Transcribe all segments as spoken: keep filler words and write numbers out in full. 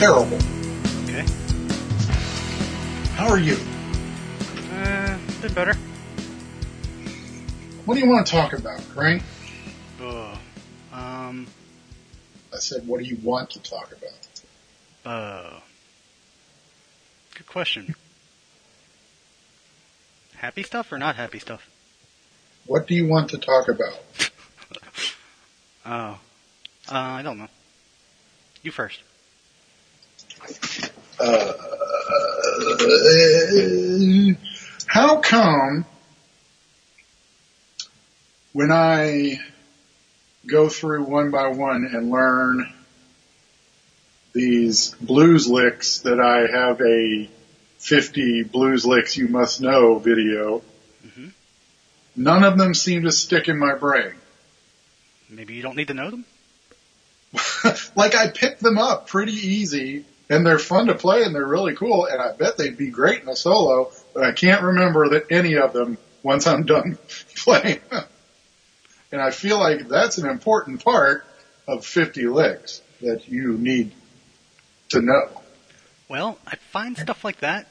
terrible. Okay. How are you? Uh, a bit better. What do you want to talk about, Frank? Uh, um, I said, what do you want to talk about? uh, good question. Happy stuff or not happy stuff? What do you want to talk about? Oh, uh, I don't know. You first. Uh, how come when I go through one by one and learn these blues licks that I have a fifty blues licks you must know video, mm-hmm. none of them seem to stick in my brain. Maybe you don't need to know them? Like I picked them up pretty easy and they're fun to play and they're really cool and I bet they'd be great in a solo, but I can't remember that any of them once I'm done playing. And I feel like that's an important part of fifty licks that you need to know. Well, I find stuff like that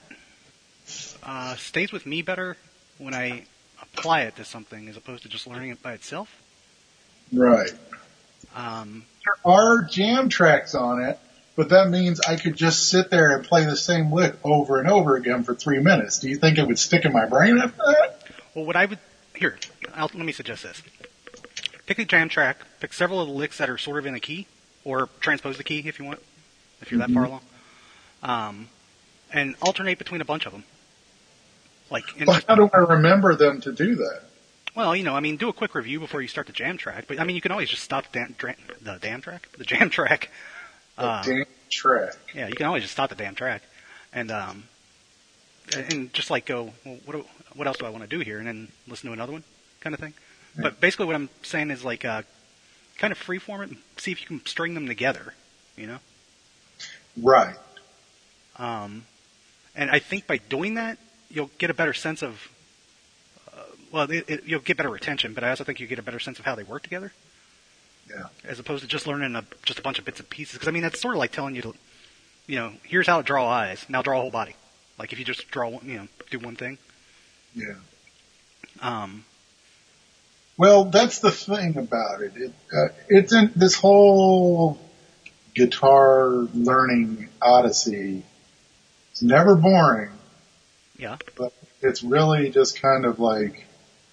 uh, stays with me better when I apply it to something as opposed to just learning it by itself. Right. Um, there are jam tracks on it, but that means I could just sit there and play the same lick over and over again for three minutes. Do you think it would stick in my brain after that? Well, what I would... Here, I'll, let me suggest this. Pick a jam track, pick several of the licks that are sort of in a key, or transpose the key if you want, if you're mm-hmm. that far along, um, and alternate between a bunch of them. Like, well, just, how do I remember them to do that? Well, you know, I mean, do a quick review before you start the jam track, but I mean, you can always just stop the damn, dra- the damn track, the jam track. The uh, damn track. Yeah, you can always just stop the damn track, and um, and just like go, well, what do, what else do I want to do here, and then listen to another one, kind of thing. Yeah. But basically, what I'm saying is like, uh, kind of freeform it and see if you can string them together, you know? Right. Um, and I think by doing that, you'll get a better sense of. Well, it, it, you'll get better retention, but I also think you get a better sense of how they work together. Yeah. As opposed to just learning a, just a bunch of bits and pieces. Because, I mean, that's sort of like telling you to, you know, here's how to draw eyes. Now draw a whole body. Like if you just draw, one, you know, do one thing. Yeah. Um. Well, that's the thing about it. It uh, it's in this whole guitar learning odyssey. It's never boring. Yeah. But it's really just kind of like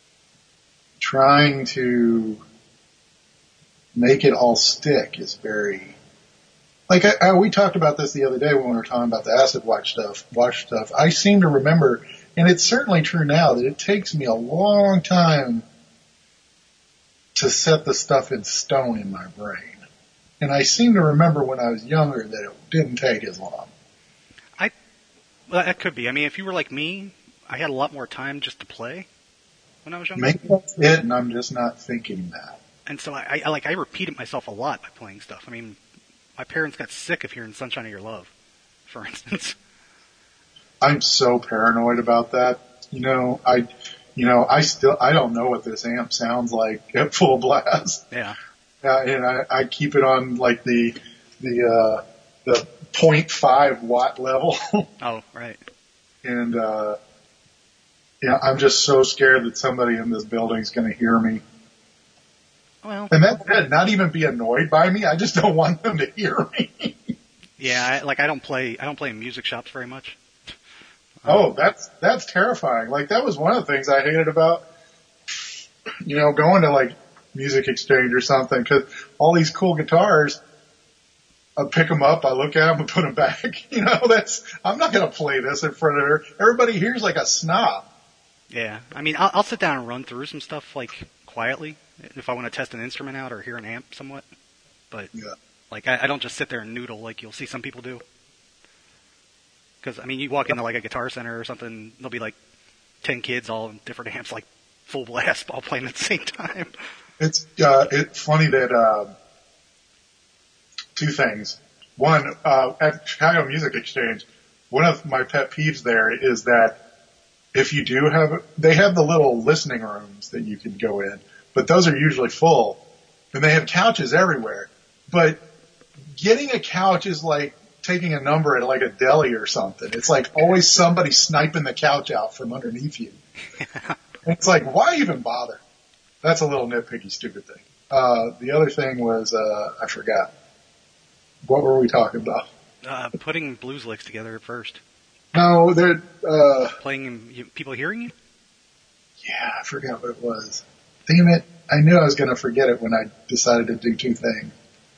trying to make it all stick is very, like I, I, we talked about this the other day when we were talking about the acid wash stuff, wash stuff. I seem to remember, and it's certainly true now, that it takes me a long time to set the stuff in stone in my brain. And I seem to remember when I was younger that it didn't take as long. I, well, that could be. I mean, if you were like me, I had a lot more time just to play when I was younger. Maybe that's it, and I'm just not thinking that. And so I, I like I repeated myself a lot by playing stuff. I mean, my parents got sick of hearing "Sunshine of Your Love," for instance. I'm so paranoid about that. You know, I, you know, I still I don't know what this amp sounds like at full blast. Yeah. Uh, and I, I keep it on like the the uh, the zero point five watt level. Oh, right. And uh, yeah, I'm just so scared that somebody in this building is going to hear me. Well, and that's it. Not even be annoyed by me. I just don't want them to hear me. Yeah, I, like I don't play. I don't play in music shops very much. Um, oh, that's that's terrifying. Like that was one of the things I hated about, you know, going to like Music Exchange or something, because all these cool guitars, I pick them up, I look at them, and put them back. You know, that's I'm not going to play this in front of her. Everybody here's like a snob. Yeah, I mean, I'll, I'll sit down and run through some stuff like quietly if I want to test an instrument out or hear an amp somewhat. But yeah. like, I, I don't just sit there and noodle like you'll see some people do. Because I mean, you walk into like a Guitar Center or something, there'll be like ten kids all in different amps, like full blast, all playing at the same time. It's uh, it's funny that uh, two things. One, uh, at Chicago Music Exchange, one of my pet peeves there is that if you do have, they have the little listening rooms that you can go in, but those are usually full, and they have couches everywhere. But getting a couch is like taking a number at like a deli or something. It's like always somebody sniping the couch out from underneath you. It's like, why even bother? That's a little nitpicky, stupid thing. Uh, the other thing was, uh, I forgot. What were we talking about? Uh, putting blues licks together at first. No, they're, uh, Playing, you, people hearing you? Yeah, I forgot what it was. Damn it. I knew I was going to forget it when I decided to do two things.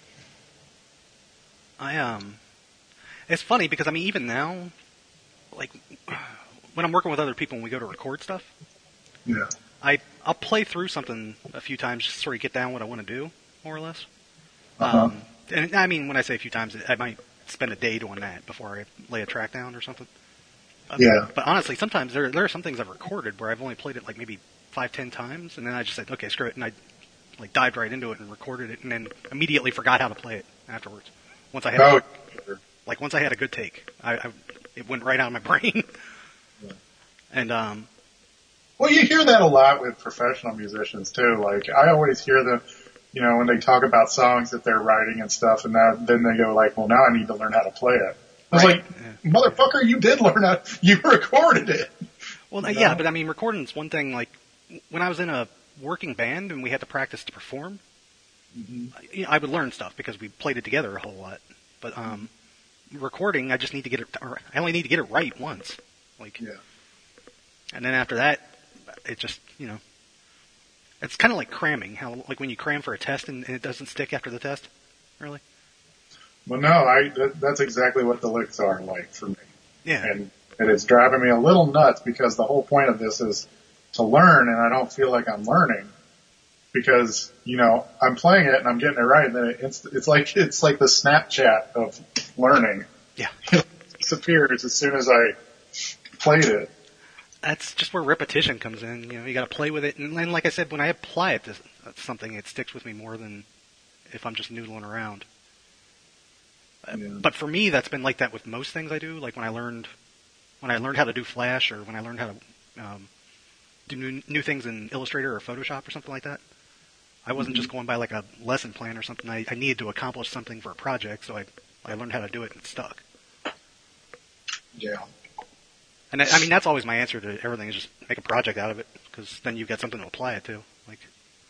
I, um, it's funny because, I mean, even now, like, when I'm working with other people and we go to record stuff, Yeah. I, I'll play through something a few times just to sort of get down what I want to do, more or less. Uh-huh. Um, and I mean, when I say a few times, I might spend a day doing that before I lay a track down or something. Um, Yeah. But honestly, sometimes there, there are some things I've recorded where I've only played it like maybe five, ten times, and then I just said, okay, screw it, and I like dived right into it and recorded it, and then immediately forgot how to play it afterwards. Once I had, Oh, a, like once I had a good take, I, I it went right out of my brain. Yeah. And um, well, you hear that a lot with professional musicians too. Like I always hear them, you know, when they talk about songs that they're writing and stuff, and that then they go like, well, now I need to learn how to play it. I was right. like, yeah. Motherfucker, you did learn how, you recorded it. Well, you know? yeah, but I mean, recording's one thing. Like when I was in a working band and we had to practice to perform, Mm-hmm. I would learn stuff because we played it together a whole lot. But um, recording, I just need to get it. Or I only need to get it right once. Like, Yeah. And then after that, it just you know, it's kind of like cramming. How like when you cram for a test and, and it doesn't stick after the test. Really? Well, no, I that, that's exactly what the licks are like for me. Yeah. And and it's driving me a little nuts because the whole point of this is to learn, and I don't feel like I'm learning. Because, you know, I'm playing it and I'm getting it right, and then it, it's, it's like, it's like the Snapchat of learning. Yeah. It disappears as soon as I played it. That's just where repetition comes in. You know, you got to play with it, and, and like I said, when I apply it to something, it sticks with me more than if I'm just noodling around. Yeah. But for me, that's been like that with most things I do. Like when I learned, when I learned how to do Flash, or when I learned how to um, do new, new things in Illustrator or Photoshop or something like that. I wasn't Mm-hmm. just going by like a lesson plan or something. I, I needed to accomplish something for a project, so I I learned how to do it and it stuck. Yeah. And I, I mean, that's always my answer to everything is just make a project out of it, because then you've got something to apply it to. Like,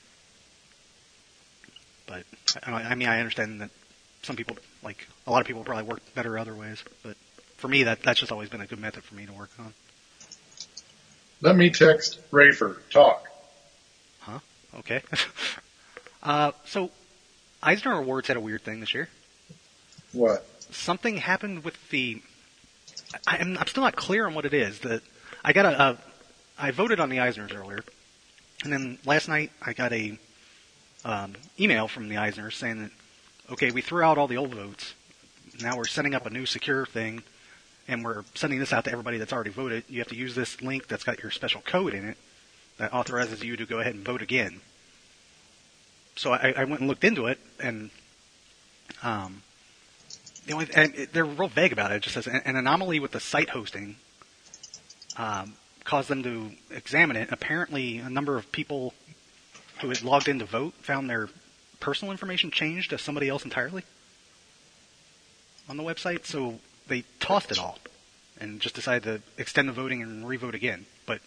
but I, I mean, I understand that some people, like a lot of people, probably work better other ways. But for me, that that's just always been a good method for me to work on. Let me text Rafer. Talk. Huh? Okay. uh, so Eisner Awards had a weird thing this year. What? Something happened with the. I, I'm, I'm still not clear on what it is. The I got a, a. I voted on the Eisners earlier, and then last night I got a um, email from the Eisners saying that okay, we threw out all the old votes. Now we're setting up a new secure thing, and we're sending this out to everybody that's already voted. You have to use this link that's got your special code in it that authorizes you to go ahead and vote again. So I, I went and looked into it, and um, the only and it, they're real vague about it. It just says an, an anomaly with the site hosting um, caused them to examine it. Apparently, a number of people who had logged in to vote found their personal information changed to somebody else entirely on the website, so they tossed it all and just decided to extend the voting and re-vote again. But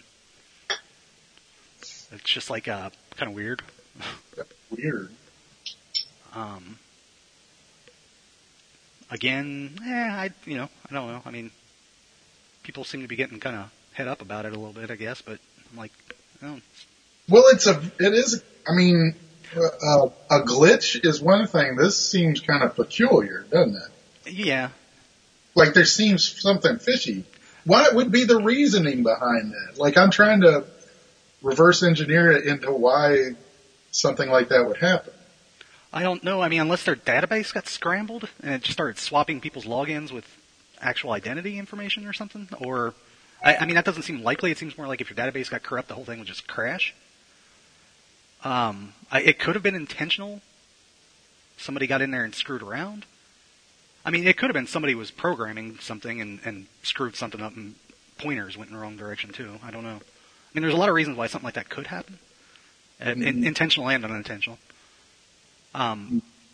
it's just like uh, kind of weird. Weird. Um, again, eh, I you know I don't know. I mean, people seem to be getting kind of head up about it a little bit, I guess. But I'm like, oh. Well, it's a, it is, I mean, uh, a glitch is one thing. This seems kind of peculiar, doesn't it? Yeah. Like there seems something fishy. What would be the reasoning behind that? Like I'm trying to reverse engineer it into why something like that would happen. I don't know. I mean, unless their database got scrambled and it just started swapping people's logins with actual identity information or something. Or, I, I mean, that doesn't seem likely. It seems more like if your database got corrupt, the whole thing would just crash. Um, I, it could have been intentional. Somebody got in there and screwed around. I mean, it could have been somebody was programming something and, and screwed something up and pointers went in the wrong direction too. I don't know. I mean, there's a lot of reasons why something like that could happen. Mm-hmm. In, intentional and unintentional. Um,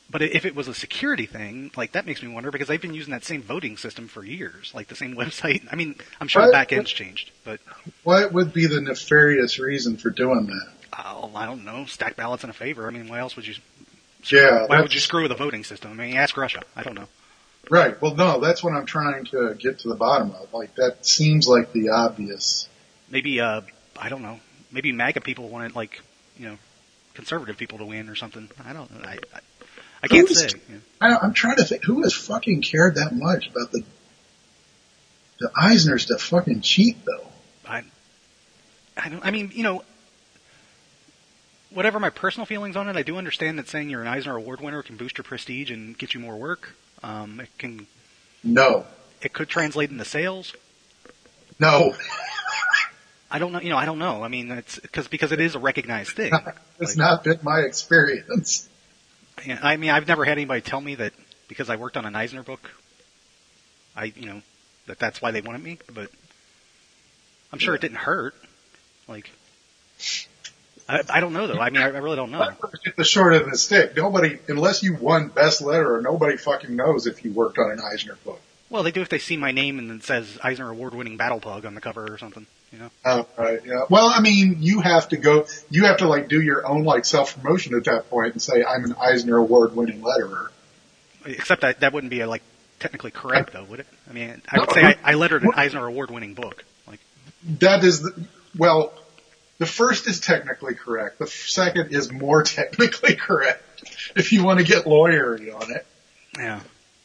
But if it was a security thing, like that makes me wonder because they've been using that same voting system for years, like the same website. I mean, I'm sure What, the back end's changed, but what would be the nefarious reason for doing that? oh, I don't know. Stack ballots in a favor. I mean, why else would you? Yeah, why would you screw with the voting system? I mean, ask Russia. I don't know. Right. Well, no, that's what I'm trying to get to the bottom of. Like that seems like the obvious. Maybe uh, I don't know. Maybe MAGA people wanted like you know conservative people to win or something. I don't know. I I, I can't Who's, say. Yeah. I, I'm trying to think. Who has fucking cared that much about the the Eisners to fucking cheat though? I I don't. I mean, you know. Whatever my personal feelings on it, I do understand that saying you're an Eisner Award winner can boost your prestige and get you more work. Um, it can. No. It could translate into sales. No. I don't know. You know, I don't know. I mean, it's because because it is a recognized thing. It's like, not been my experience. Yeah, I mean, I've never had anybody tell me that because I worked on an Eisner book, I you know that that's why they wanted me. But I'm sure yeah. It didn't hurt. Like. I, I don't know though. I mean, I, I really don't know. The short end of the stick. Nobody, unless you won best letterer, nobody fucking knows if you worked on an Eisner book. Well, they do if they see my name and it says Eisner Award-winning Battle Pug on the cover or something. You know. Oh, right. Yeah. Well, I mean, you have to go. You have to like do your own like self-promotion at that point and say, "I'm an Eisner Award-winning letterer." Except that that wouldn't be like technically correct though, would it? I mean, I would say I, I lettered an Eisner Award-winning book. Like that is the, well. The first is technically correct. The second is more technically correct if you want to get lawyery on it. Yeah.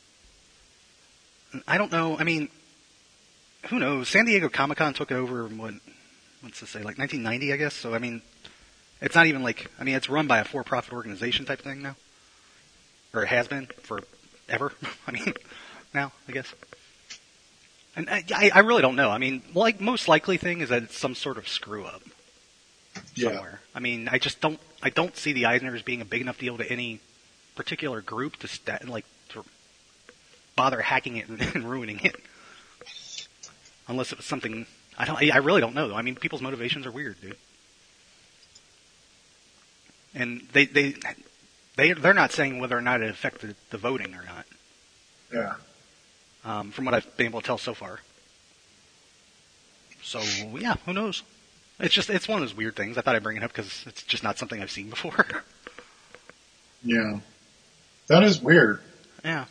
I don't know. I mean, who knows? San Diego Comic-Con took over in what, what's to say, like nineteen ninety, I guess? So, I mean, it's not even like, I mean, it's run by a for-profit organization type thing now. Or it has been forever. I mean, now, I guess. And I, I really don't know. I mean, like, most likely thing is that it's some sort of screw-up. Somewhere. Yeah. I mean, I just don't. I don't see the Eisners being a big enough deal to any particular group to st- like to bother hacking it and, and ruining it. Unless it was something I don't. I really don't know though. I mean, people's motivations are weird, dude. And they they they they're not saying whether or not it affected the voting or not. Yeah. Um, from what I've been able to tell so far. So yeah, who knows? It's just, it's one of those weird things. I thought I'd bring it up because it's just not something I've seen before. Yeah. That is weird. Yeah.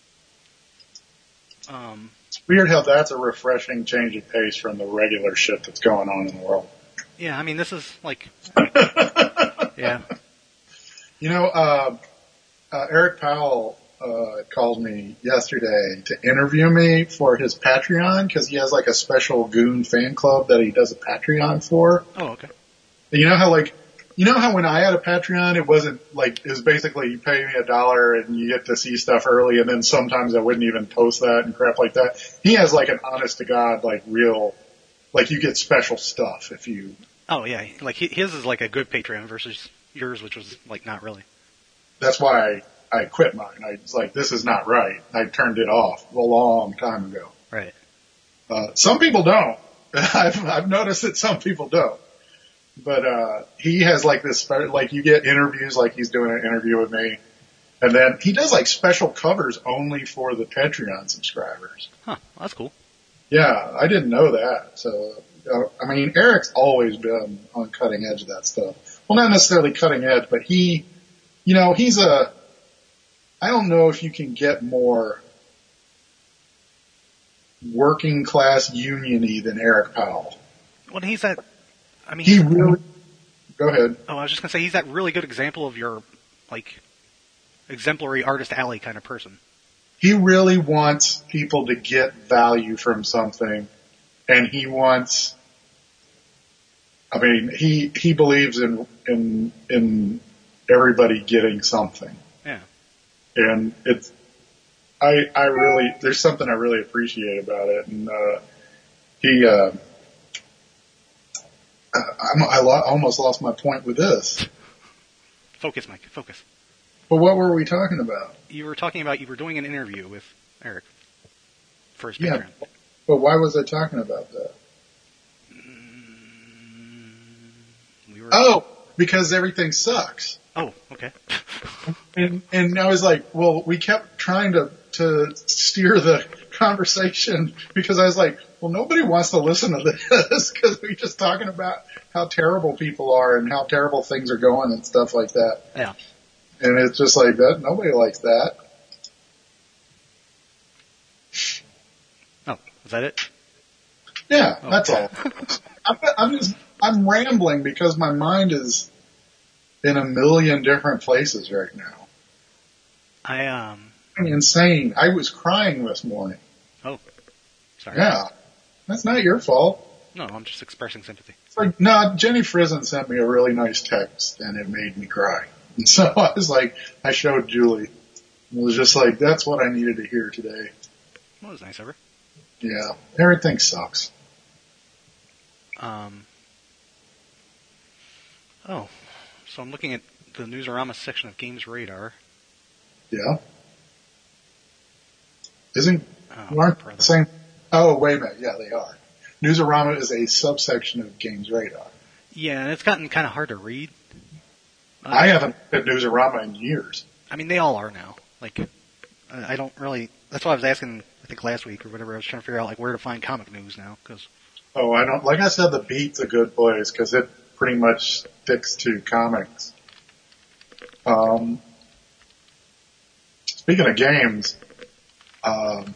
Um, it's weird how that's a refreshing change of pace from the regular shit that's going on in the world. Yeah, I mean, this is like, yeah. You know, uh, uh, Eric Powell, uh, called me yesterday to interview me for his Patreon because he has like a special Goon fan club that he does a Patreon for. Oh, okay. And you know how like, you know how when I had a Patreon, it wasn't like, it was basically you pay me a dollar and you get to see stuff early and then sometimes I wouldn't even post that and crap like that. He has like an honest to God, like real, like you get special stuff if you. Oh yeah. Like his is like a good Patreon versus yours, which was like not really. That's why I, I quit mine. I was like, this is not right. I turned it off a long time ago. Right. Uh, some people don't. I've, I've noticed that some people don't. But, uh, he has like this, like you get interviews, like he's doing an interview with me. And then he does like special covers only for the Patreon subscribers. Huh. That's cool. Yeah. I didn't know that. So, uh, I mean, Eric's always been on cutting edge of that stuff. Well, not necessarily cutting edge, but he, you know, he's a, I don't know if you can get more working class union-y than Eric Powell. Well, he's that, I mean. He really, go ahead. Oh, I was just going to say, he's that really good example of your, like, exemplary artist alley kind of person. He really wants people to get value from something, and he wants, I mean, he, he believes in, in, in everybody getting something. Yeah. And it's, I, I really, there's something I really appreciate about it. And, uh, he, uh, I'm, I lo- almost lost my point with this. Focus, Mike, focus. But what were we talking about? You were talking about, you were doing an interview with Eric for his yeah, Patreon. But why was I talking about that? Mm, we were. Oh, because everything sucks. Oh, okay. And, and I was like, well, we kept trying to, to steer the conversation because I was like, well, nobody wants to listen to this because we're just talking about how terrible people are and how terrible things are going and stuff like that. Yeah. And it's just like that. Nobody likes that. Oh, is that it? Yeah, Oh, that's okay. all. I'm, I'm just, I'm rambling because my mind is in a million different places right now. I, um, Insane. I was crying this morning. oh, sorry. Yeah. That's not your fault. No, I'm just expressing sympathy. It's like, no, Jenny Frizen sent me a really nice text and it made me cry. And so I was like, I showed Julie. It was just like, that's what I needed to hear today. Well, that was nice of her. Yeah. Everything sucks. Um, oh, so I'm looking at the Newsarama section of Games Radar. Yeah. Isn't, Oh, aren't brother. the same? Oh, wait a minute. Yeah, they are. Newsarama is a subsection of Games Radar. Yeah, and it's gotten kind of hard to read. Uh, I haven't read Newsarama in years. I mean, they all are now. Like, I I don't really. That's why I was asking. I think last week or whatever. I was trying to figure out like where to find comic news now. Because Oh, I don't, like I said, the Beat's a good place because it pretty much sticks to comics. Um, speaking of games, um,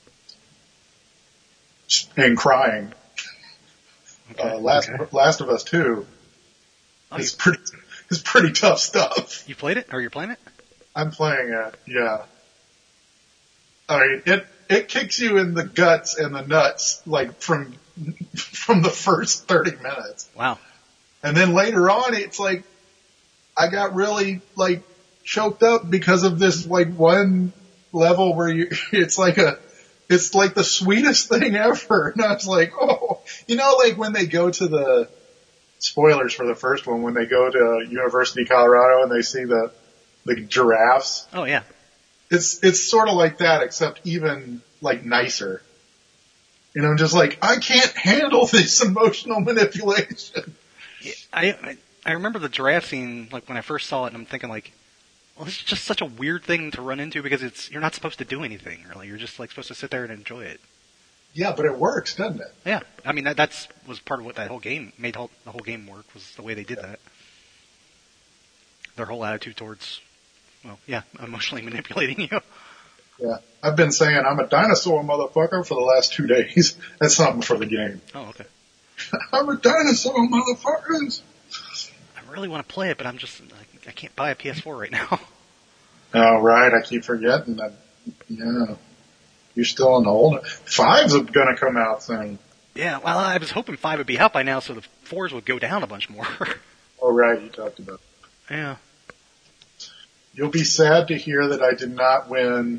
and crying, okay, uh, Last, okay. Last of Us two Oh, is you, pretty, is pretty tough stuff. you played it or you're playing it? I'm playing it, yeah. I mean, it, it kicks you in the guts and the nuts, like from, from the first thirty minutes. Wow. And then later on, it's like, I got really, like, choked up because of this, like, one level where you, it's like a, it's like the sweetest thing ever. And I was like, oh, you know, like when they go to the, spoilers for the first one, when they go to University of Colorado and they see the, the giraffes. Oh yeah. It's, it's sort of like that, except even, like, nicer. And I'm just like, I can't handle this emotional manipulation. Yeah, I, I I remember the giraffe scene like when I first saw it, and I'm thinking like, well, this is just such a weird thing to run into because it's you're not supposed to do anything really. You're just like supposed to sit there and enjoy it. Yeah, but it works, doesn't it? Yeah, I mean that that's was part of what that whole game made whole, the whole game work was the way they did that. Their whole attitude towards, well, yeah, emotionally manipulating you. Yeah. I've been saying I'm a dinosaur motherfucker for the last two days. That's something for the game. Oh, okay. I'm a dinosaur motherfuckers. I really want to play it, but I'm just I, I can't buy a P S four right now. Oh, right. I keep forgetting that. Yeah. You're still in the old. Five's gonna come out soon. Yeah, well, I was hoping five would be out by now, so the fours would go down a bunch more. Oh, right. You talked about it. Yeah. You'll be sad to hear that I did not win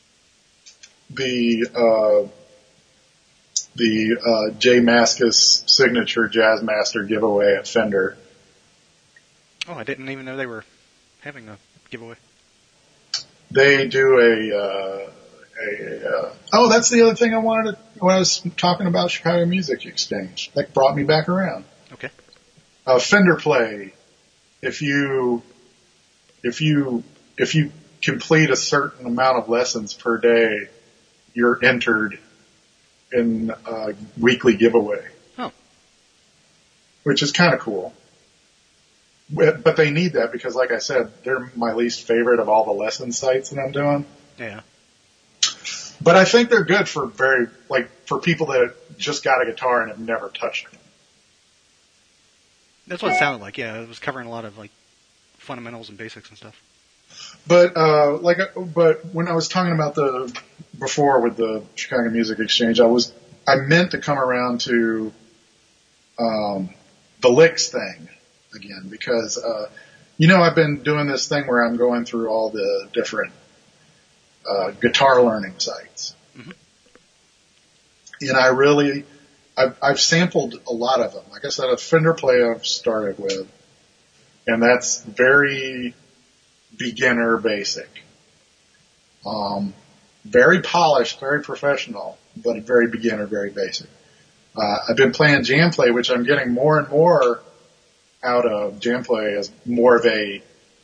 the, uh, the, uh, J Mascis signature Jazz Master giveaway at Fender. Oh, I didn't even know they were having a giveaway. They do a, uh, a, uh, oh, that's the other thing I wanted to, when I was talking about Chicago Music Exchange. That brought me back around. Okay. Uh, Fender Play, if you, if you, if you complete a certain amount of lessons per day, you're entered in a weekly giveaway. Oh. Which is kind of cool. But they need that because, like I said, they're my least favorite of all the lesson sites that I'm doing. Yeah. But I think they're good for very, like, for people that just got a guitar and have never touched one. That's what it sounded like, yeah. It was covering a lot of, like, fundamentals and basics and stuff. But, uh, like, but when I was talking about the, before with the Chicago Music Exchange, I was, I meant to come around to, um, the licks thing again because, uh, you know, I've been doing this thing where I'm going through all the different, uh, guitar learning sites. Mm-hmm. And I really, I've, I've sampled a lot of them. Like I said, a Fender Play I've started with, and that's very beginner basic. Um, very polished, very professional, but very beginner, very basic. Uh, I've been playing Jam Play, which I'm getting more and more out of. Jam Play as more of a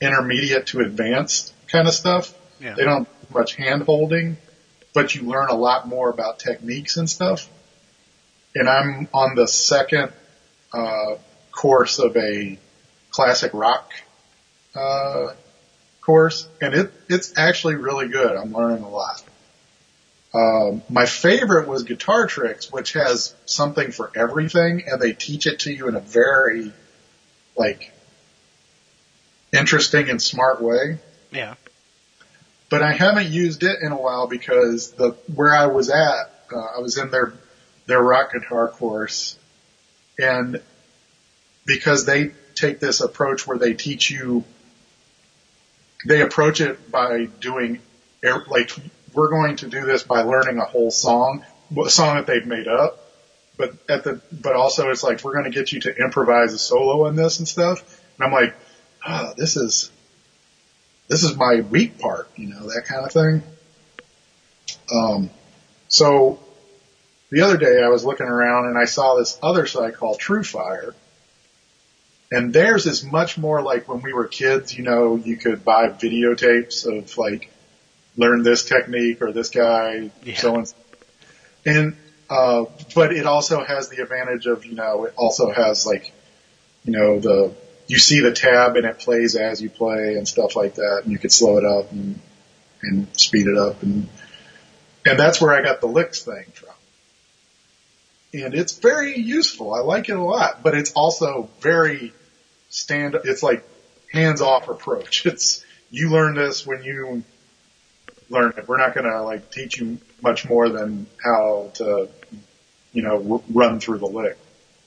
intermediate to advanced kind of stuff. Yeah. They don't do much hand holding, but you learn a lot more about techniques and stuff. And I'm on the second uh, course of a classic rock uh, course, and it it's actually really good. I'm learning a lot. Um, my favorite was Guitar Tricks, which has something for everything, and they teach it to you in a very like interesting and smart way. Yeah. But I haven't used it in a while because the where I was at, uh, I was in their their rock guitar course, and because they take this approach where they teach you, they approach it by doing like we're going to do this by learning a whole song, a song that they've made up. But at the but also it's like we're going to get you to improvise a solo in this and stuff. And I'm like, oh, this is. This is my weak part, you know, that kind of thing. Um, so the other day I was looking around and I saw this other site called TrueFire, and theirs is much more like when we were kids, you know, you could buy videotapes of like, learn this technique or this guy, yeah. so and and, uh, but it also has the advantage of, you know, it also has like, you know, the, you see the tab and it plays as you play and stuff like that, and you could slow it up and, and speed it up, and and that's where I got the licks thing from. And it's very useful. I like it a lot, but it's also very stand. It's like hands off approach. It's you learn this when you learn it. We're not going to like teach you much more than how to, you know, r- run through the lick.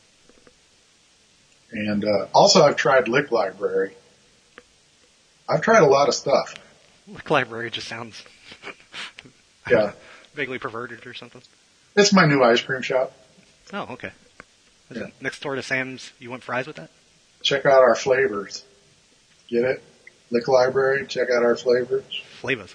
And uh, also, I've tried Lick Library. I've tried a lot of stuff. Lick Library just sounds yeah vaguely perverted or something. It's my new ice cream shop. Oh, okay. Is yeah. it next door to Sam's? You want fries with that? Check out our flavors. Get it? Lick Library. Check out our flavors. Flavors.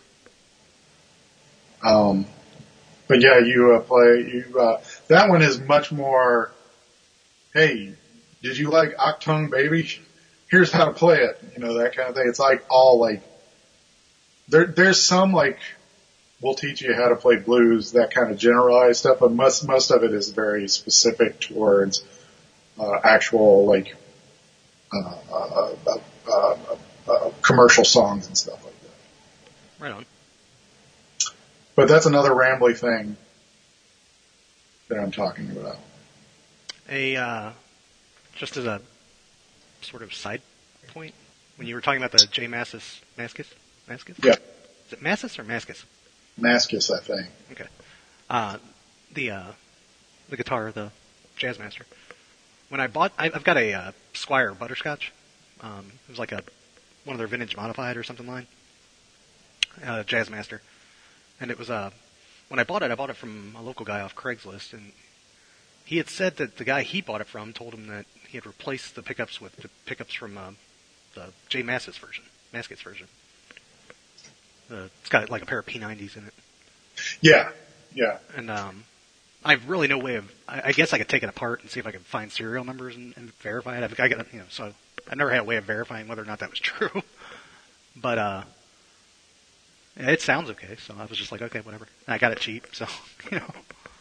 Um, but yeah, you uh, play. You uh, that one is much more. Hey. Did you like Octung Baby? Here's how to play it. You know, that kind of thing. It's like all like, there, there's some like, we'll teach you how to play blues, that kind of generalized stuff, but most, most of it is very specific towards, uh, actual like, uh, uh, uh, uh, uh, commercial songs and stuff like that. Right on. But that's another rambly thing that I'm talking about. A, uh, Just as a sort of side point, when you were talking about the J. Mascis, Mascis, Mascis? Yeah. Is it Mascis or Mascis? Mascis, I think. Okay. Uh, the, uh, the guitar, the Jazzmaster. When I bought, I, I've got a, uh, Squier Butterscotch. Um, it was like a, one of their vintage modified or something line. Uh, Jazzmaster. And it was, uh, when I bought it, I bought it from a local guy off Craigslist, and he had said that the guy he bought it from told him that he had replaced the pickups with the pickups from uh, the J. Mascis version, Mascis version. Uh, it's got like a pair of P nineties in it. Yeah, yeah. And um, I have really no way of. I, I guess I could take it apart and see if I could find serial numbers and, and verify it. I've, I got, you know, so I never had a way of verifying whether or not that was true. But uh, yeah, it sounds okay. So I was just like, okay, whatever. And I got it cheap, so you know.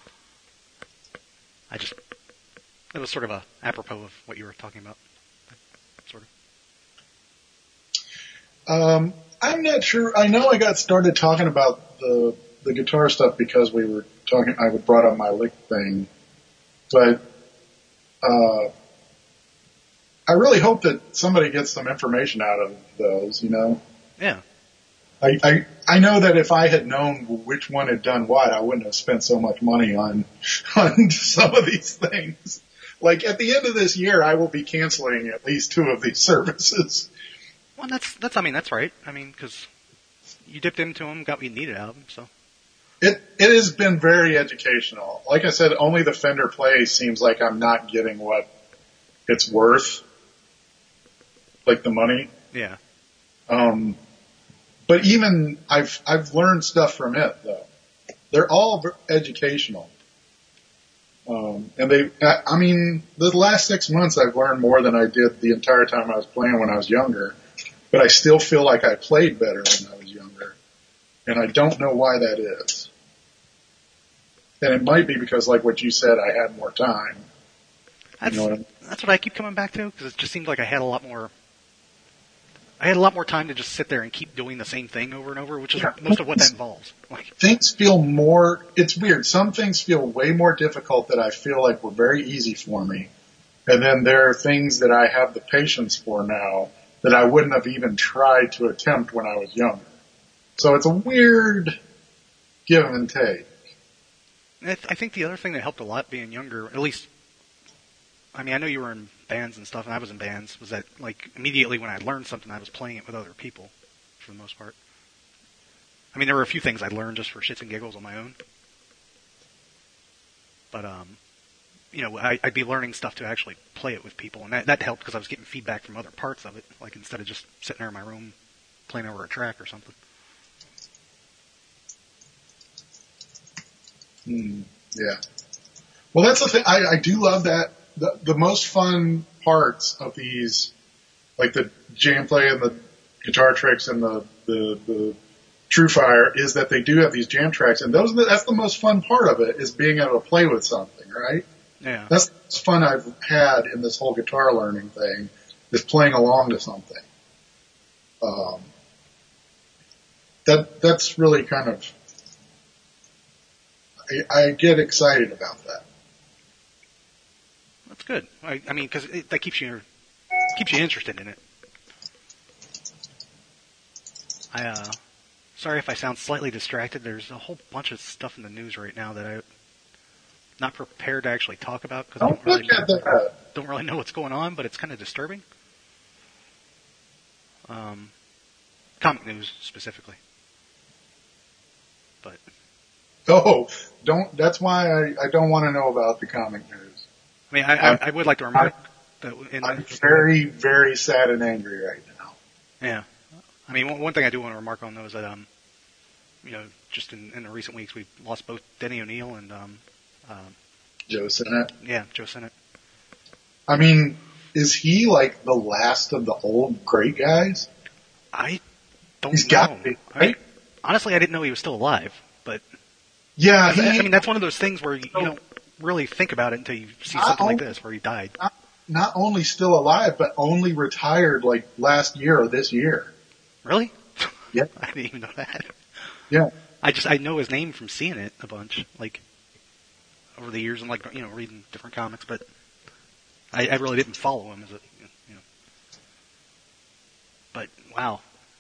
I just, it was sort of a apropos of what you were talking about, sort of. Um, I'm not sure. I know I got started talking about the the guitar stuff because we were talking. I brought up my lick thing, but uh, I really hope that somebody gets some information out of those. You know. Yeah. I, I I know that if I had known which one had done what, I wouldn't have spent so much money on on some of these things. Like at the end of this year, I will be canceling at least two of these services. Well, that's that's. I mean, that's right. I mean, because you dipped into them, got what you needed out of them. So it it has been very educational. Like I said, only the Fender Play seems like I'm not getting what it's worth, like the money. Yeah. Um. But even I've I've learned stuff from it though. They're all educational, um, and they. I mean, the last six months I've learned more than I did the entire time I was playing when I was younger. but I still feel like I played better when I was younger. And I don't know why that is. And it might be because, like what you said, I had more time. That's, you know what I mean? That's what I keep coming back to, because it just seems like I had a lot more, I had a lot more time to just sit there and keep doing the same thing over and over, which is Yeah. most of what that involves. Like, things feel more, it's weird. Some things feel way more difficult that I feel like were very easy for me. And then there are things that I have the patience for now that I wouldn't have even tried to attempt when I was younger. So it's a weird give and take. I, th- I think the other thing that helped a lot being younger, at least, I mean, I know you were in bands and stuff, and I was in bands, was that, like, immediately when I learned something, I was playing it with other people, for the most part. I mean, there were a few things I learned just for shits and giggles on my own. But, um, you know, I, I'd be learning stuff to actually play it with people, and that, that helped because I was getting feedback from other parts of it, like, instead of just sitting there in my room playing over a track or something. Hmm, yeah. Well, that's the thing. I, I do love that. The, the most fun parts of these, like the jam play and the guitar tricks and the, the, the True Fire, is that they do have these jam tracks, and those are the, that's the most fun part of it, is being able to play with something, right? Yeah. That's the most fun I've had in this whole guitar learning thing, is playing along to something. Um, that, that's really kind of, I, I get excited about that. That's good. I, I mean, because that keeps you keeps you interested in it. I uh, sorry if I sound slightly distracted. There's a whole bunch of stuff in the news right now that I'm not prepared to actually talk about because I don't really Look at that. don't really know what's going on, but it's kind of disturbing. Um, comic news specifically, but Oh, don't. That's why I, I don't want to know about the comic news. I mean, I, I, I would like to remark that in I'm the, very, very sad and angry right now. yeah. I mean, one, one thing I do want to remark on though is that um, you know, just in, in the recent weeks we've lost both Denny O'Neil and um, uh, Joe Sinnott. yeah, Joe Sinnott. I mean, is he like the last of the old great guys? I don't He's know. got to be, I mean, right? honestly, I didn't know he was still alive, but Yeah, he, I, I mean, that's one of those things where you, you don't really think about it until you see Not something like only- this where he died. not, not only still alive, but only retired like last year or this year. Really? Yeah. I didn't even know that. Yeah. I just I know his name from seeing it a bunch, like over the years and like you know reading different comics, but I, I really didn't follow him as a you know. But wow,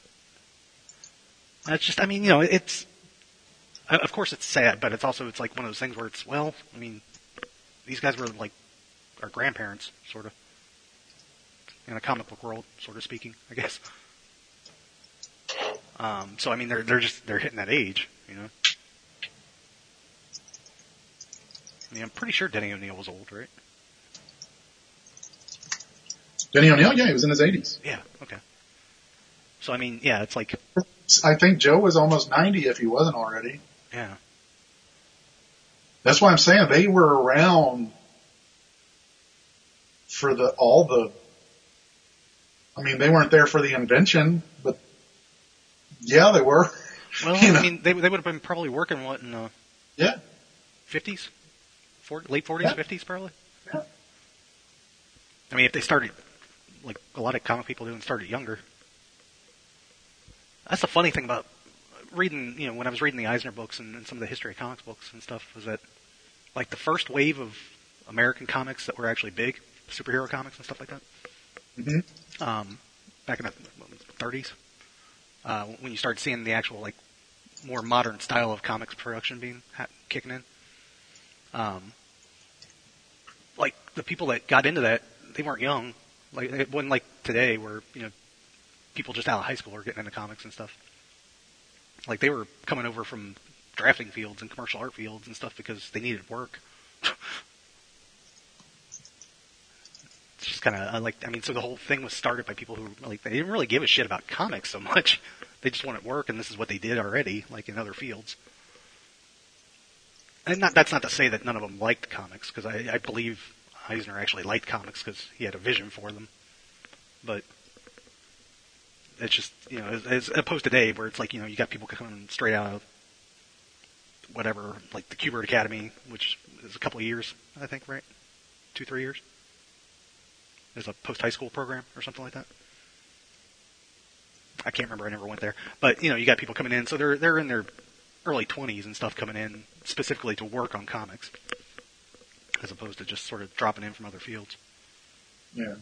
that's just I mean you know it's of course it's sad, but it's also it's like one of those things where it's well I mean these guys were like our grandparents sort of in a comic book world, sort of speaking, I guess. Um, so I mean they're they're just they're hitting that age, you know. I mean I'm pretty sure Denny O'Neil was old, right? Denny O'Neil, yeah, he was in his eighties. Yeah, okay. So I mean, yeah, it's like I think Joe was almost ninety if he wasn't already. yeah. That's why I'm saying they were around for the all the. I mean, they weren't there for the invention, but yeah, they were. Well, You know. I mean they they would have been probably working what in the Yeah, fifties, late forties, Yeah. fifties, probably. Yeah. I mean, if they started like a lot of comic people do and started younger. That's the funny thing about reading, you know, when I was reading the Eisner books and, and some of the history of comics books and stuff, was that like the first wave of American comics that were actually big, superhero comics and stuff like that, hmm um, back in the thirties, uh, when you started seeing the actual like more modern style of comics production being ha- kicking in, um, like the people that got into that, they weren't young. Like it wasn't like today where you know people just out of high school are getting into comics and stuff. Like they were coming over from drafting fields and commercial art fields and stuff because they needed work. It's just kind of like I mean, so the whole thing was started by people who like they didn't really give a shit about comics so much. They just wanted work, and this is what they did already, like in other fields. And not, that's not to say that none of them liked comics, because I, I believe Eisner actually liked comics because he had a vision for them. But it's just, you know, as, as opposed to Dave, where it's like, you know, you got people coming straight out of whatever, like the Q-Bird Academy, which is a couple of years, I think, right? Two, three years? There's a post-high school program or something like that. I can't remember. I never went there. But, you know, you got people coming in, so they're they're in their early twenties and stuff coming in specifically to work on comics, as opposed to just sort of dropping in from other fields. Yeah.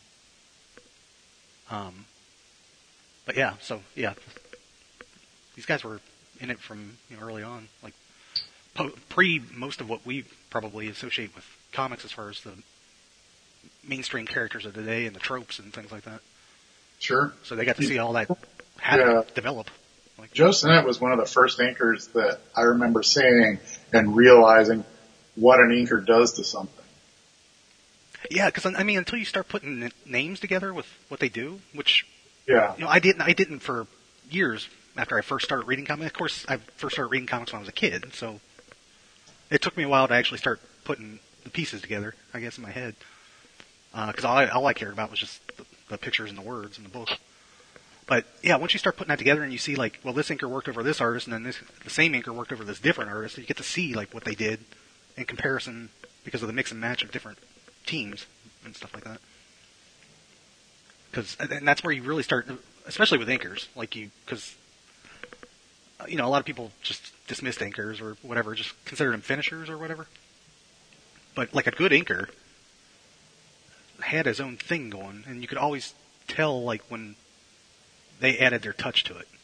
Um. But yeah, so yeah, these guys were in it from, you know, early on, like po- pre most of what we probably associate with comics as far as the mainstream characters of the day and the tropes and things like that. Sure. So they got to see all that happen, yeah. develop. Like, Joe Sinnott was one of the first inkers that I remember seeing and realizing what an inker does to something. Yeah, because I mean, until you start putting n- names together with what they do, which Yeah. you know, I didn't. I didn't for years after I first started reading comics. Of course, I first started reading comics when I was a kid, so it took me a while to actually start putting the pieces together, I guess, in my head. Because uh, all, I, all I cared about was just the, the pictures and the words in the book. But yeah, once you start putting that together and you see like, well, this inker worked over this artist, and then this the same inker worked over this different artist, you get to see like what they did in comparison because of the mix and match of different teams and stuff like that. Because and that's where you really start, especially with inkers, like you, because you know a lot of people just dismissed inkers or whatever, just consider them finishers or whatever. But like a good inker had his own thing going, and you could always tell like when they added their touch to it,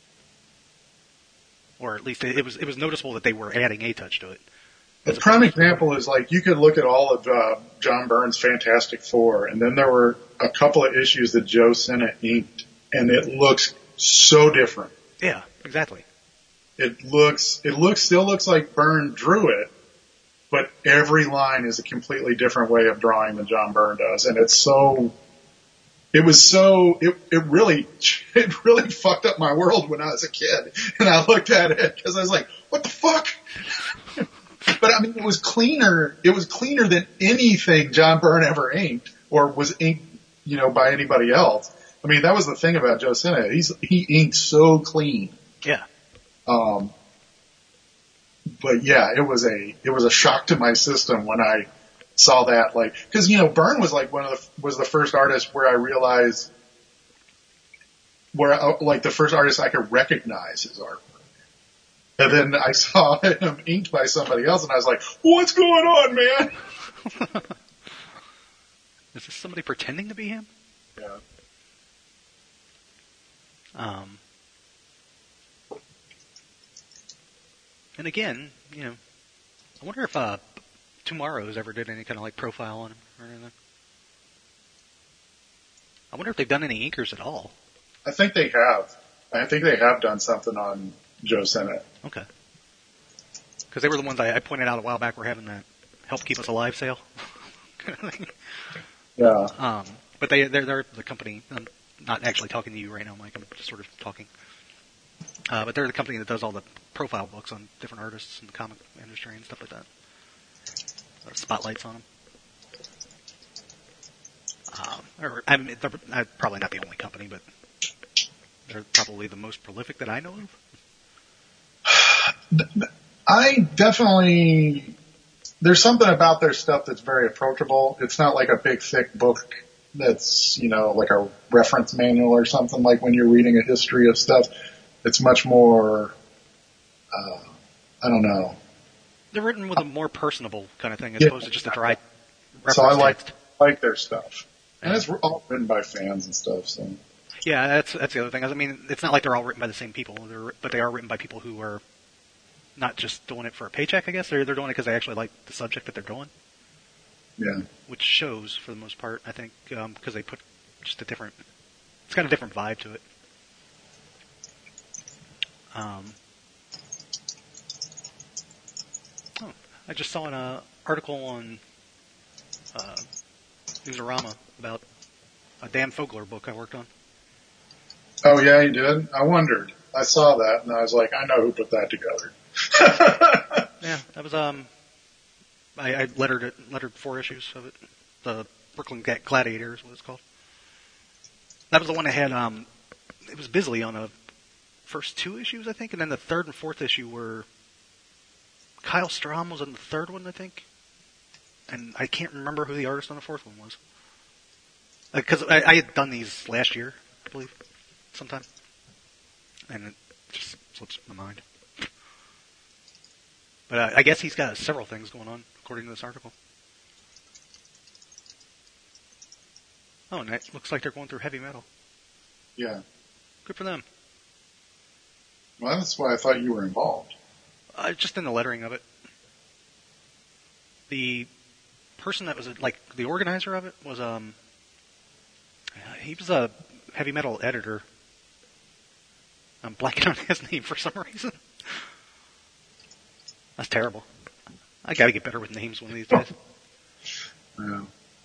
or at least it was it was noticeable that they were adding a touch to it. A prime example is like you could look at all of uh, John Byrne's Fantastic Four, and then there were a couple of issues that Joe Sinnott inked, and it looks so different. Yeah, exactly. It looks it looks still looks like Byrne drew it, but every line is a completely different way of drawing than John Byrne does, and it's so. It was so, it, it really, it really fucked up my world when I was a kid. And I looked at it because I was like, what the fuck? But I mean, it was cleaner, it was cleaner than anything John Byrne ever inked or was inked, you know, by anybody else. I mean, that was the thing about Joe Sinnott. He's, he inked so clean. Yeah. Um, but yeah, it was a, it was a shock to my system when I, saw that, like, because you know Byrne was like one of the was the first artist where I realized where I, like the first artist I could recognize his artwork, and then I saw him inked by somebody else, and I was like, "What's going on, man?" Is this somebody pretending to be him? Yeah. Um. And again, you know, I wonder if uh. Tomorrow's ever did any kind of like profile on him or anything. I wonder if they've done any inkers at all. I think they have. I think they have done something on Joe Sinnott. Okay. Because they were the ones I, I pointed out a while back were having that help keep us alive sale. Yeah. Um, but they they're, they're the company. I'm not actually talking to you right now, Mike. I'm just sort of talking. Uh, but they're the company that does all the profile books on different artists in the comic industry and stuff like that. Or spotlights on them. Um, or, I mean, they're, they're probably not the only company, but they're probably the most prolific that I know of. I definitely, there's something about their stuff that's very approachable. It's not like a big thick book that's, you know, like a reference manual or something like when you're reading a history of stuff. It's much more, uh, I don't know. They're written with a more personable kind of thing as yeah. opposed to just a dry reference So I like, text. like their stuff. And it's all written by fans and stuff, so. Yeah, that's that's the other thing. I mean, it's not like they're all written by the same people, they're, but they are written by people who are not just doing it for a paycheck, I guess. They're, they're doing it because they actually like the subject that they're doing. Yeah. Which shows, for the most part, I think, because um, they put just a different, it's got a different vibe to it. Um, oh, I just saw an uh, article on uh, Newsarama about a Dan Fogler book I worked on. Oh, yeah, you did? I wondered. I saw that, and I was like, I know who put that together. Yeah, that was, um, I, I lettered it, lettered four issues of it. The Brooklyn Gladiator is what it's called. That was the one that had, um, it was Bisley on the first two issues, I think, and then the third and fourth issue were Kyle Strahm was on the third one, I think, and I can't remember who the artist on the fourth one was. Because I, I had done these last year, I believe, sometime, and it just slips my mind. But uh, I guess he's got several things going on, according to this article. Oh, and it looks like they're going through heavy metal. Yeah. Good for them. Well, that's why I thought you were involved. Uh, just in the lettering of it. The person that was, like, the organizer of it was, um, he was a heavy metal editor. I'm blanking on his name for some reason. That's terrible. I gotta get better with names one of these days. Yeah.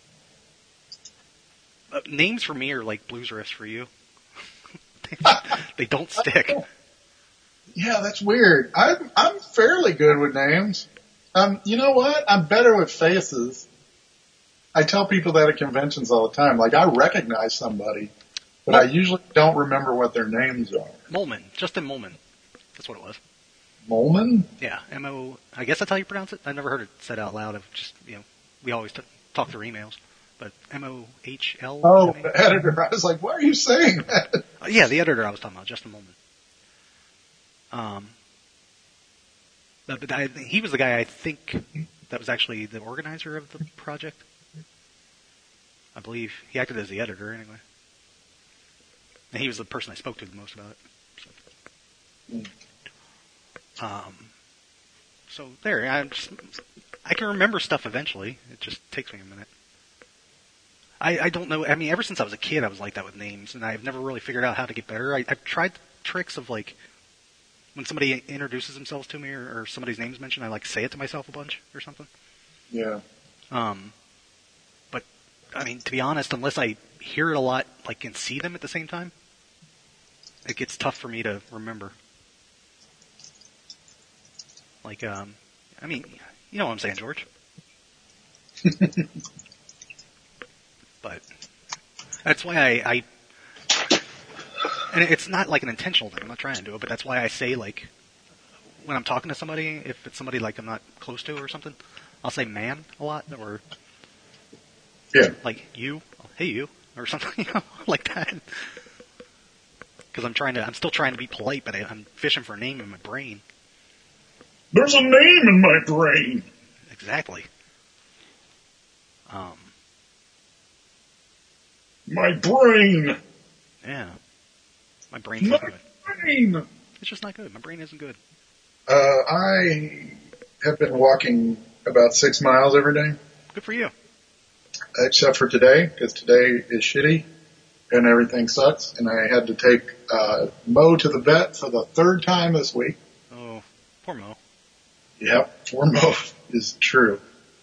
Uh, names for me are like blues riffs for you. they, they don't stick. Yeah, that's weird. I'm I'm fairly good with names. Um, you know what? I'm better with faces. I tell people that at conventions all the time. Like, I recognize somebody, but I usually don't remember what their names are. Molman. Justin Molman. That's what it was. Molman? Yeah. M O I guess that's how you pronounce it. I've never heard it said out loud. I've just, you know, we always t- talk through emails. But M O H L? Oh, the editor. I was like, why are you saying that? Uh, yeah, the editor I was talking about, Justin Molman. Um, but, but I, he was the guy I think that was actually the organizer of the project. I believe he acted as the editor anyway. And he was the person I spoke to the most about it. So, um, so there, I just I can remember stuff eventually. It just takes me a minute. I, I don't know. I mean, ever since I was a kid, I was like that with names, and I've never really figured out how to get better. I, I've tried tricks of like when somebody introduces themselves to me or, or somebody's name's mentioned, I like say it to myself a bunch or something. Yeah. Um, but I mean, to be honest, unless I hear it a lot, like and see them at the same time, it gets tough for me to remember. Like, um, I mean, you know what I'm saying, George. But that's why I, I, and it's not like an intentional thing. I'm not trying to do it, but that's why I say like, when I'm talking to somebody, if it's somebody like I'm not close to or something, I'll say man a lot, or yeah, like you, hey you, or something, you know, like that. Because I'm trying to, I'm still trying to be polite, but I, I'm fishing for a name in my brain. There's a name in my brain. Exactly. Um. My brain. Yeah. My brain's my not good. Brain. It's just not good. My brain isn't good. Uh, I have been walking about six miles every day. Good for you. Except for today, because today is shitty and everything sucks, and I had to take uh, Mo to the vet for the third time this week. Oh, poor Mo. Yep, poor Mo is true.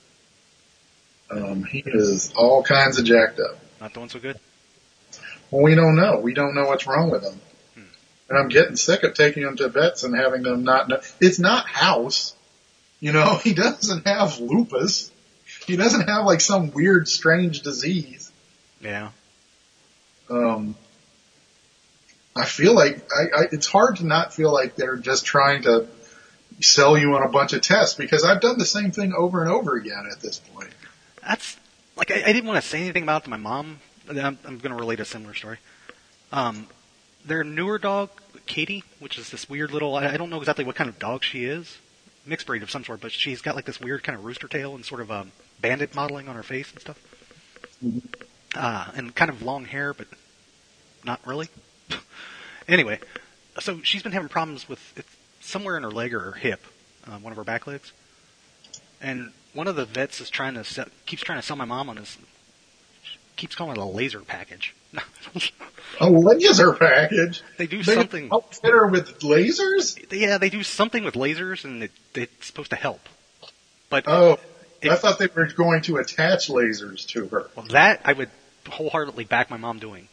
Um, he is all kinds of jacked up. Not doing so good? Well, we don't know. We don't know what's wrong with him. Hmm. And I'm getting sick of taking him to vets and having them not know. It's not house. You know, he doesn't have lupus. He doesn't have like some weird, strange disease. Yeah. Um, I feel like I, I, it's hard to not feel like they're just trying to sell you on a bunch of tests, because I've done the same thing over and over again at this point. That's like I, I didn't want to say anything about it to my mom. I'm, I'm going to relate a similar story. Um, their newer dog, Katie, which is this weird little, I, I don't know exactly what kind of dog she is, mixed breed of some sort, but she's got like this weird kind of rooster tail and sort of um, bandit modeling on her face and stuff. Mm-hmm. Uh, and kind of long hair, but not really. Anyway, so she's been having problems with it's somewhere in her leg or her hip, uh, one of her back legs. And one of the vets is trying to sell, keeps trying to sell my mom on this, keeps calling it a laser package. A laser package? They do they something. Outfit her with lasers? Yeah, they do something with lasers, and it, it's supposed to help. But oh, it, I thought they were going to attach lasers to her. Well, that I would wholeheartedly back my mom doing.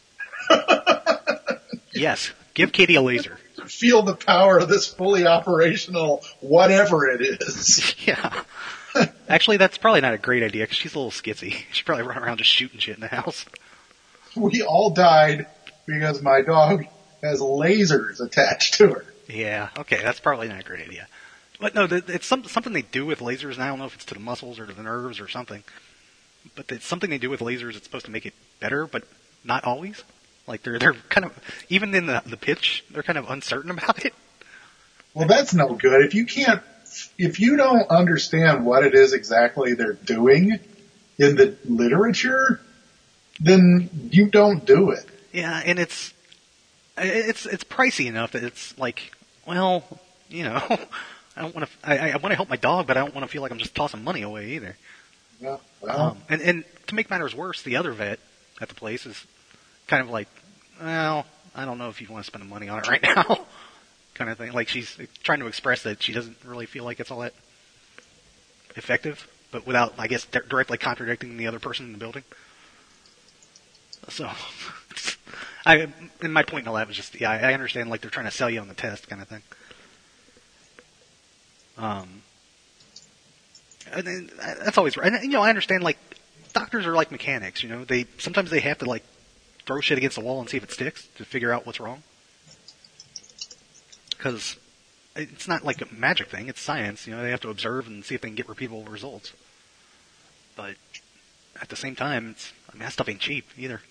Yes, give Katie a laser. Feel the power of this fully operational whatever it is. Yeah. Actually, that's probably not a great idea, because she's a little skitsy. She'd probably run around just shooting shit in the house. We all died because my dog has lasers attached to her. Yeah, okay, that's probably not a great idea. But no, it's some, something they do with lasers, and I don't know if it's to the muscles or to the nerves or something. But it's something they do with lasers. It's supposed to make it better, but not always. Like they're they're kind of even in the the pitch, they're kind of uncertain about it. Well, that's no good. If you can't, if you don't understand what it is exactly they're doing in the literature, then you don't do it. Yeah, and it's it's it's pricey enough that it's like, well, you know, I don't want to. I, I want to help my dog, but I don't want to feel like I'm just tossing money away either. Yeah, well. Um, and and to make matters worse, the other vet at the place is kind of like, well, I don't know if you want to spend the money on it right now, kind of thing. Like she's trying to express that she doesn't really feel like it's all that effective, but without, I guess, di- directly contradicting the other person in the building. So, I, and my point in all that was just, yeah, I understand, like, they're trying to sell you on the test kind of thing. Um, and, and that's always right. And, you know, I understand, like, doctors are like mechanics, you know, they, sometimes they have to, like, throw shit against the wall and see if it sticks to figure out what's wrong. Because it's not like a magic thing, it's science, you know, they have to observe and see if they can get repeatable results. But at the same time, it's, I mean, that stuff ain't cheap either.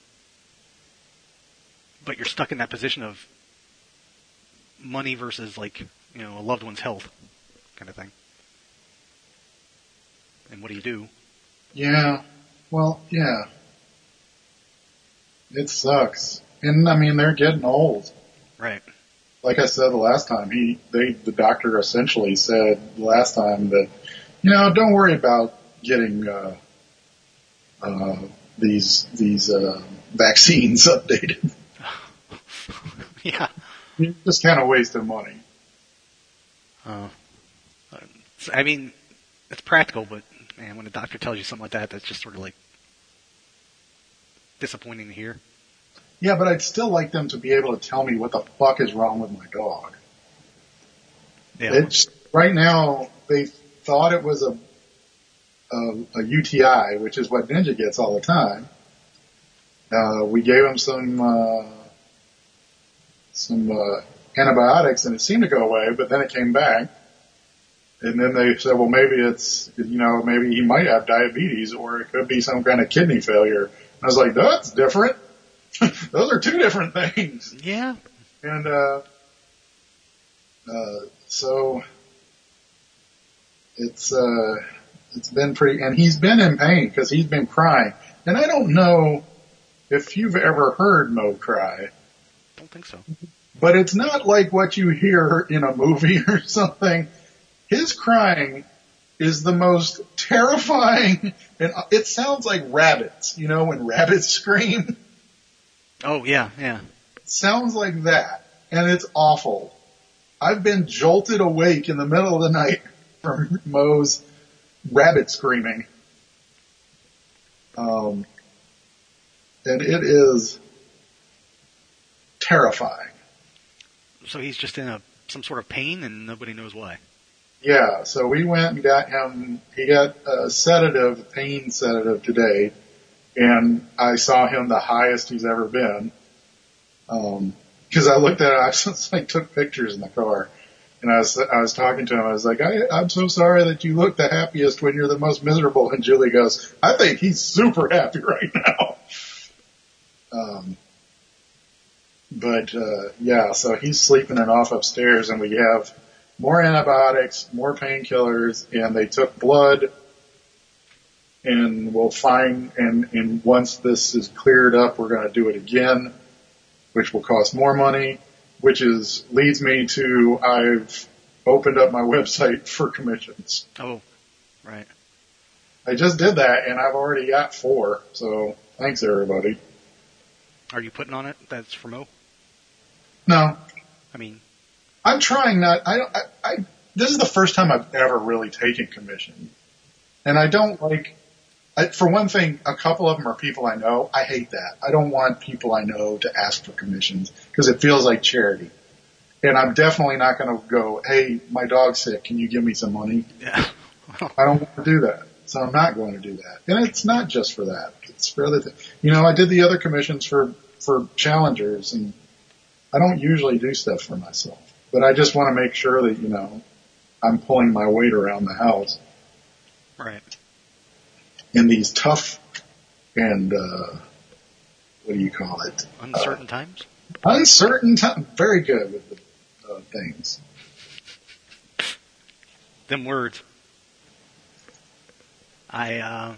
But you're stuck in that position of money versus, like, you know, a loved one's health kind of thing. And what do you do? Yeah. Well, yeah. It sucks. And, I mean, they're getting old. Right. Like I said the last time, he, they, the doctor essentially said the last time that, you know, don't worry about getting, uh, uh, these, these, uh, vaccines updated. Yeah. You're just kind of wasting money. Uh, I mean, it's practical, but man, when a doctor tells you something like that, that's just sort of like disappointing to hear. Yeah, but I'd still like them to be able to tell me what the fuck is wrong with my dog. Yeah. It's, right now, they thought it was a, a, a U T I, which is what Ninja gets all the time. Uh, we gave him some, uh, some, uh, antibiotics and it seemed to go away, but then it came back. And then they said, well, maybe it's, you know, maybe he might have diabetes or it could be some kind of kidney failure. And I was like, that's different. Those are two different things. Yeah. And, uh, uh, so it's, uh, it's been pretty, and he's been in pain because he's been crying. And I don't know if you've ever heard Mo cry. Don't think so. But it's not like what you hear in a movie or something. His crying is the most terrifying, and it sounds like rabbits, you know, when rabbits scream. Oh, yeah, yeah. It sounds like that, and it's awful. I've been jolted awake in the middle of the night from Mo's rabbit screaming. Um, and it is terrifying. So he's just in a some sort of pain and nobody knows why. Yeah, so we went and got him, he got a sedative, a pain sedative today, and I saw him the highest he's ever been. Um, cause I looked at it, I just like took pictures in the car, and I was, I was talking to him, I was like, I, I'm so sorry that you look the happiest when you're the most miserable, and Julie goes, I think he's super happy right now. Um, but, uh, yeah, so he's sleeping it off upstairs, and we have more antibiotics, more painkillers, and they took blood, and we'll find, and, and once this is cleared up, we're going to do it again, which will cost more money, which is, leads me to, I've opened up my website for commissions. Oh, right. I just did that, and I've already got four, so thanks everybody. Are you putting on it that's for Mo? No. I mean, I'm trying not, I, I, I, this is the first time I've ever really taken commission. And I don't like, I, for one thing, a couple of them are people I know. I hate that. I don't want people I know to ask for commissions because it feels like charity. And I'm definitely not going to go, hey, my dog's sick. Can you give me some money? yeah. I don't want to do that. So I'm not going to do that. And it's not just for that. It's for other things. You know, I did the other commissions for, for challengers and I don't usually do stuff for myself, but I just want to make sure that, you know, I'm pulling my weight around the house. Right. In these tough and, uh, what do you call it? Uncertain uh, times? Uncertain times. Very good with the uh, things. Them words. I, uh,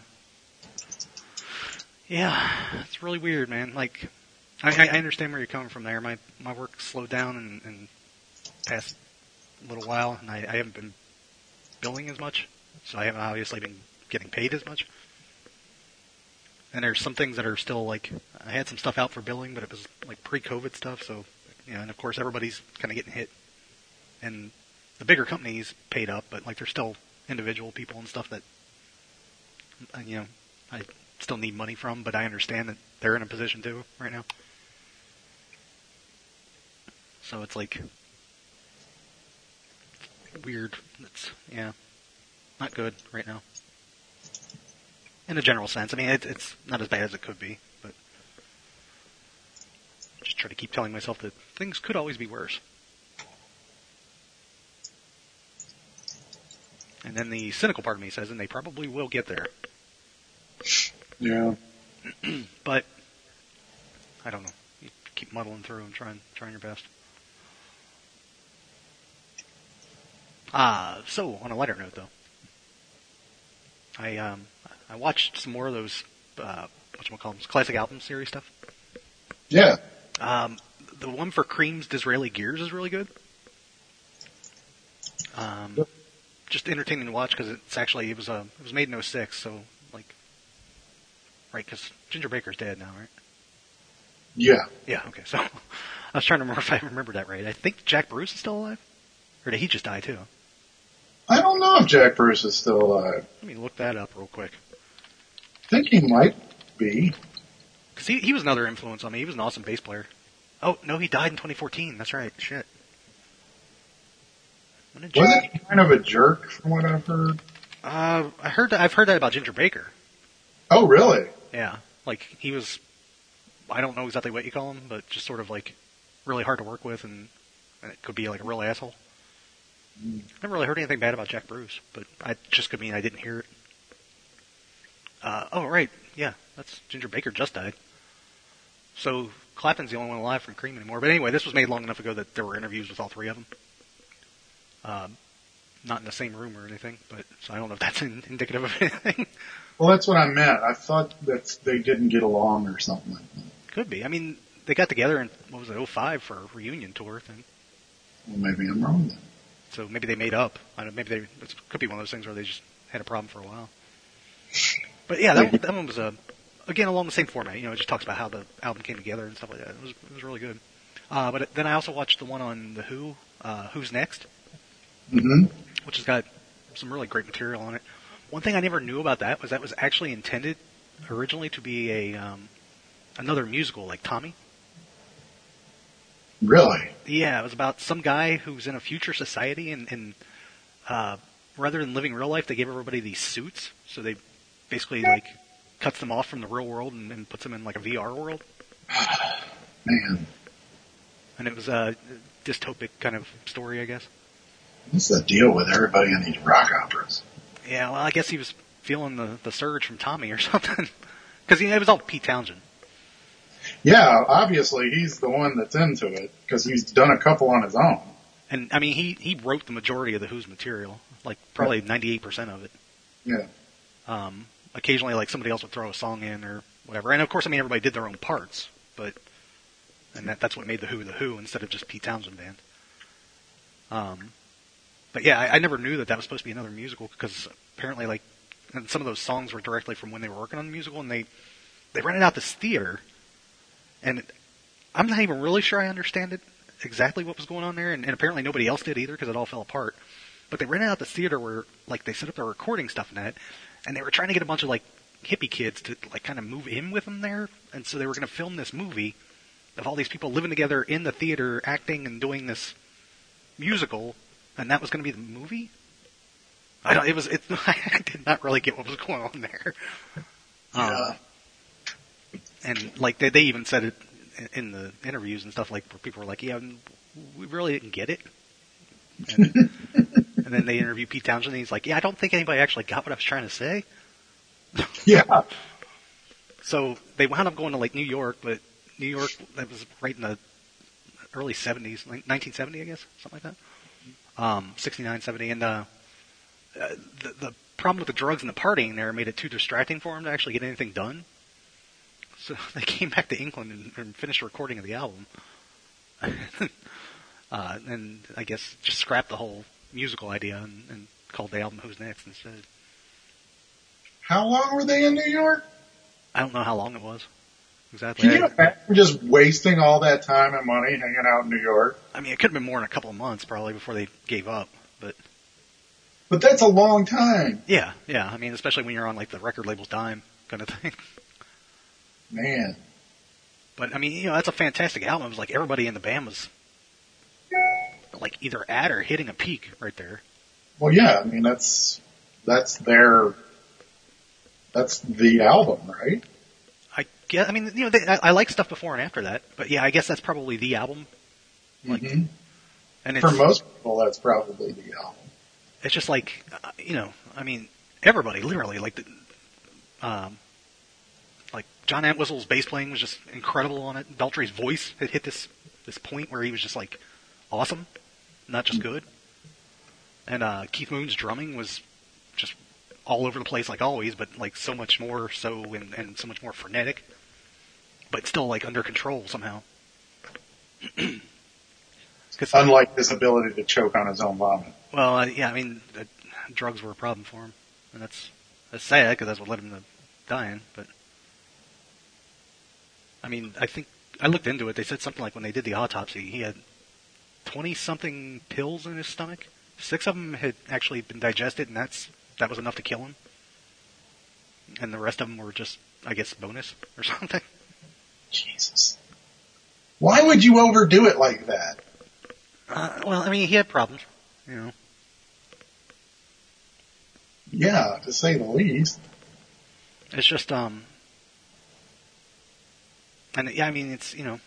yeah, it's really weird, man. Like, I, I understand where you're coming from there. My, my work slowed down in, in past little while, and I, I haven't been billing as much, so I haven't obviously been getting paid as much. And there's some things that are still, like, I had some stuff out for billing, but it was, like, pre-COVID stuff, so, you know, and of course everybody's kind of getting hit. And the bigger companies paid up, but, like, there's still individual people and stuff that, you know, I still need money from, but I understand that they're in a position too right now. So it's like weird. It's, yeah, not good right now. In a general sense. I mean, it, it's not as bad as it could be, but I just try to keep telling myself that things could always be worse. And then the cynical part of me says, and they probably will get there. Yeah. But I don't know. You keep muddling through and trying trying your best. Ah, uh, so on a lighter note though, I um I watched some more of those uh whatchamacallits, classic album series stuff. Yeah. Um, the one for Cream's Disraeli Gears is really good. Um, yep. Just entertaining to watch because it's actually it was a it was made in oh six, so like. Right, because Ginger Baker's dead now, right? Yeah. Yeah, okay, so I was trying to remember if I remembered that right. I think Jack Bruce is still alive? Or did he just die, too? I don't know if Jack Bruce is still alive. Let me look that up real quick. I think he might be. Because he, he was another influence on me. He was an awesome bass player. Oh, no, he died in twenty fourteen. That's right. Shit. When did Wasn't he kind of a jerk, from what I've heard? Uh, I heard that, I've heard that about Ginger Baker. Oh, really? Yeah, like, he was, I don't know exactly what you call him, but just sort of, like, really hard to work with, and, and it could be, like, a real asshole. Mm. Never really heard anything bad about Jack Bruce, but I just could mean I didn't hear it. Uh, oh, right, yeah, that's, Ginger Baker just died. So, Clapton's the only one alive from Cream anymore. But anyway, this was made long enough ago that there were interviews with all three of them. Um, not in the same room or anything, but, so I don't know if that's in, indicative of anything. Well, that's what I meant. I thought that they didn't get along or something like that. Could be. I mean, they got together in, what was it, oh five for a reunion tour thing. Well, maybe I'm wrong then. So maybe they made up. I don't know, maybe they, it could be one of those things where they just had a problem for a while. But yeah, that, one, that one was, a, again, along the same format. You know, it just talks about how the album came together and stuff like that. It was, it was really good. Uh, but it, then I also watched the one on The Who, uh, Who's Next? Mm-hmm. Which has got some really great material on it. One thing I never knew about that was that was actually intended originally to be a um, another musical like Tommy. Really? Yeah, it was about some guy who's in a future society, and, and uh, rather than living real life, they gave everybody these suits. So they basically like cuts them off from the real world and, and puts them in like a V R world. Man. And it was a dystopic kind of story, I guess. What's the deal with everybody in these rock operas? Yeah, well, I guess he was feeling the, the surge from Tommy or something. Because, you know, it was all Pete Townshend. Yeah, obviously he's the one that's into it, because he's done a couple on his own. And, I mean, he, he wrote the majority of the Who's material, like probably ninety-eight percent of it. Yeah. Um, occasionally, like, somebody else would throw a song in or whatever. And, of course, I mean, everybody did their own parts, but, and that, that's what made the Who the Who instead of just Pete Townshend Band. Um, But yeah, I, I never knew that that was supposed to be another musical because apparently, like, and some of those songs were directly from when they were working on the musical, and they they rented out this theater, and I'm not even really sure I understand it exactly what was going on there, and, and apparently nobody else did either because it all fell apart. But they rented out this theater where, like, they set up their recording stuff in it, and they were trying to get a bunch of like hippie kids to like kind of move in with them there, and so they were going to film this movie of all these people living together in the theater, acting and doing this musical. And that was going to be the movie? I don't, it was, it, I did not really get what was going on there. Yeah. Um, and, like, they, they even said it, in the interviews and stuff, like where people were like, "Yeah, we really didn't get it." And, and then they interview Pete Townshend, and he's like, "Yeah, I don't think anybody actually got what I was trying to say." Yeah. So they wound up going to like New York, but New York, that was right in the early seventies, nineteen seventy, I guess, something like that. Um, sixty-nine, seventy, and uh, uh, the, the problem with the drugs and the partying there made it too distracting for him to actually get anything done. So they came back to England and, and finished recording of the album. uh, and I guess just scrapped the whole musical idea and, and called the album Who's Next instead. How long were they in New York? I don't know how long it was. Exactly. Can you imagine just wasting all that time and money hanging out in New York? I mean, it could have been more than a couple of months probably before they gave up, but... But that's a long time. Yeah, yeah. I mean, especially when you're on like the record label's dime kind of thing. Man. But I mean, you know, that's a fantastic album. It was like everybody in the band was like either at or hitting a peak right there. Well, yeah. I mean, that's that's their that's the album, right? I guess. I mean, you know, they, I, I like stuff before and after that, but yeah, I guess that's probably the album. Like, mm-hmm. and it's, for most people, that's probably the album. It's just like, uh, you know, I mean, everybody literally like the. Um, Like John Entwistle's bass playing was just incredible on it. Beltry's voice had hit this this point where he was just like awesome, not just good. And uh, Keith Moon's drumming was just all over the place like always, but like so much more so and, and so much more frenetic, but still like under control somehow. Unlike his ability to choke on his own vomit. Well, uh, yeah, I mean, uh, drugs were a problem for him, and that's that's sad because that's what led him to dying, but. I mean, I think I looked into it. They said something like when they did the autopsy, he had twenty-something pills in his stomach. Six of them had actually been digested, and that's that was enough to kill him. And the rest of them were just, I guess, bonus or something. Jesus. Why would you overdo it like that? Uh, well, I mean, he had problems, you know. Yeah, to say the least. It's just, um... And yeah, I mean, it's, you know,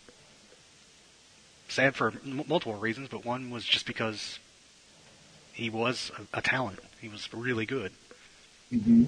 sad for m- multiple reasons, but one was just because he was a, a talent. He was really good. Mm-hmm.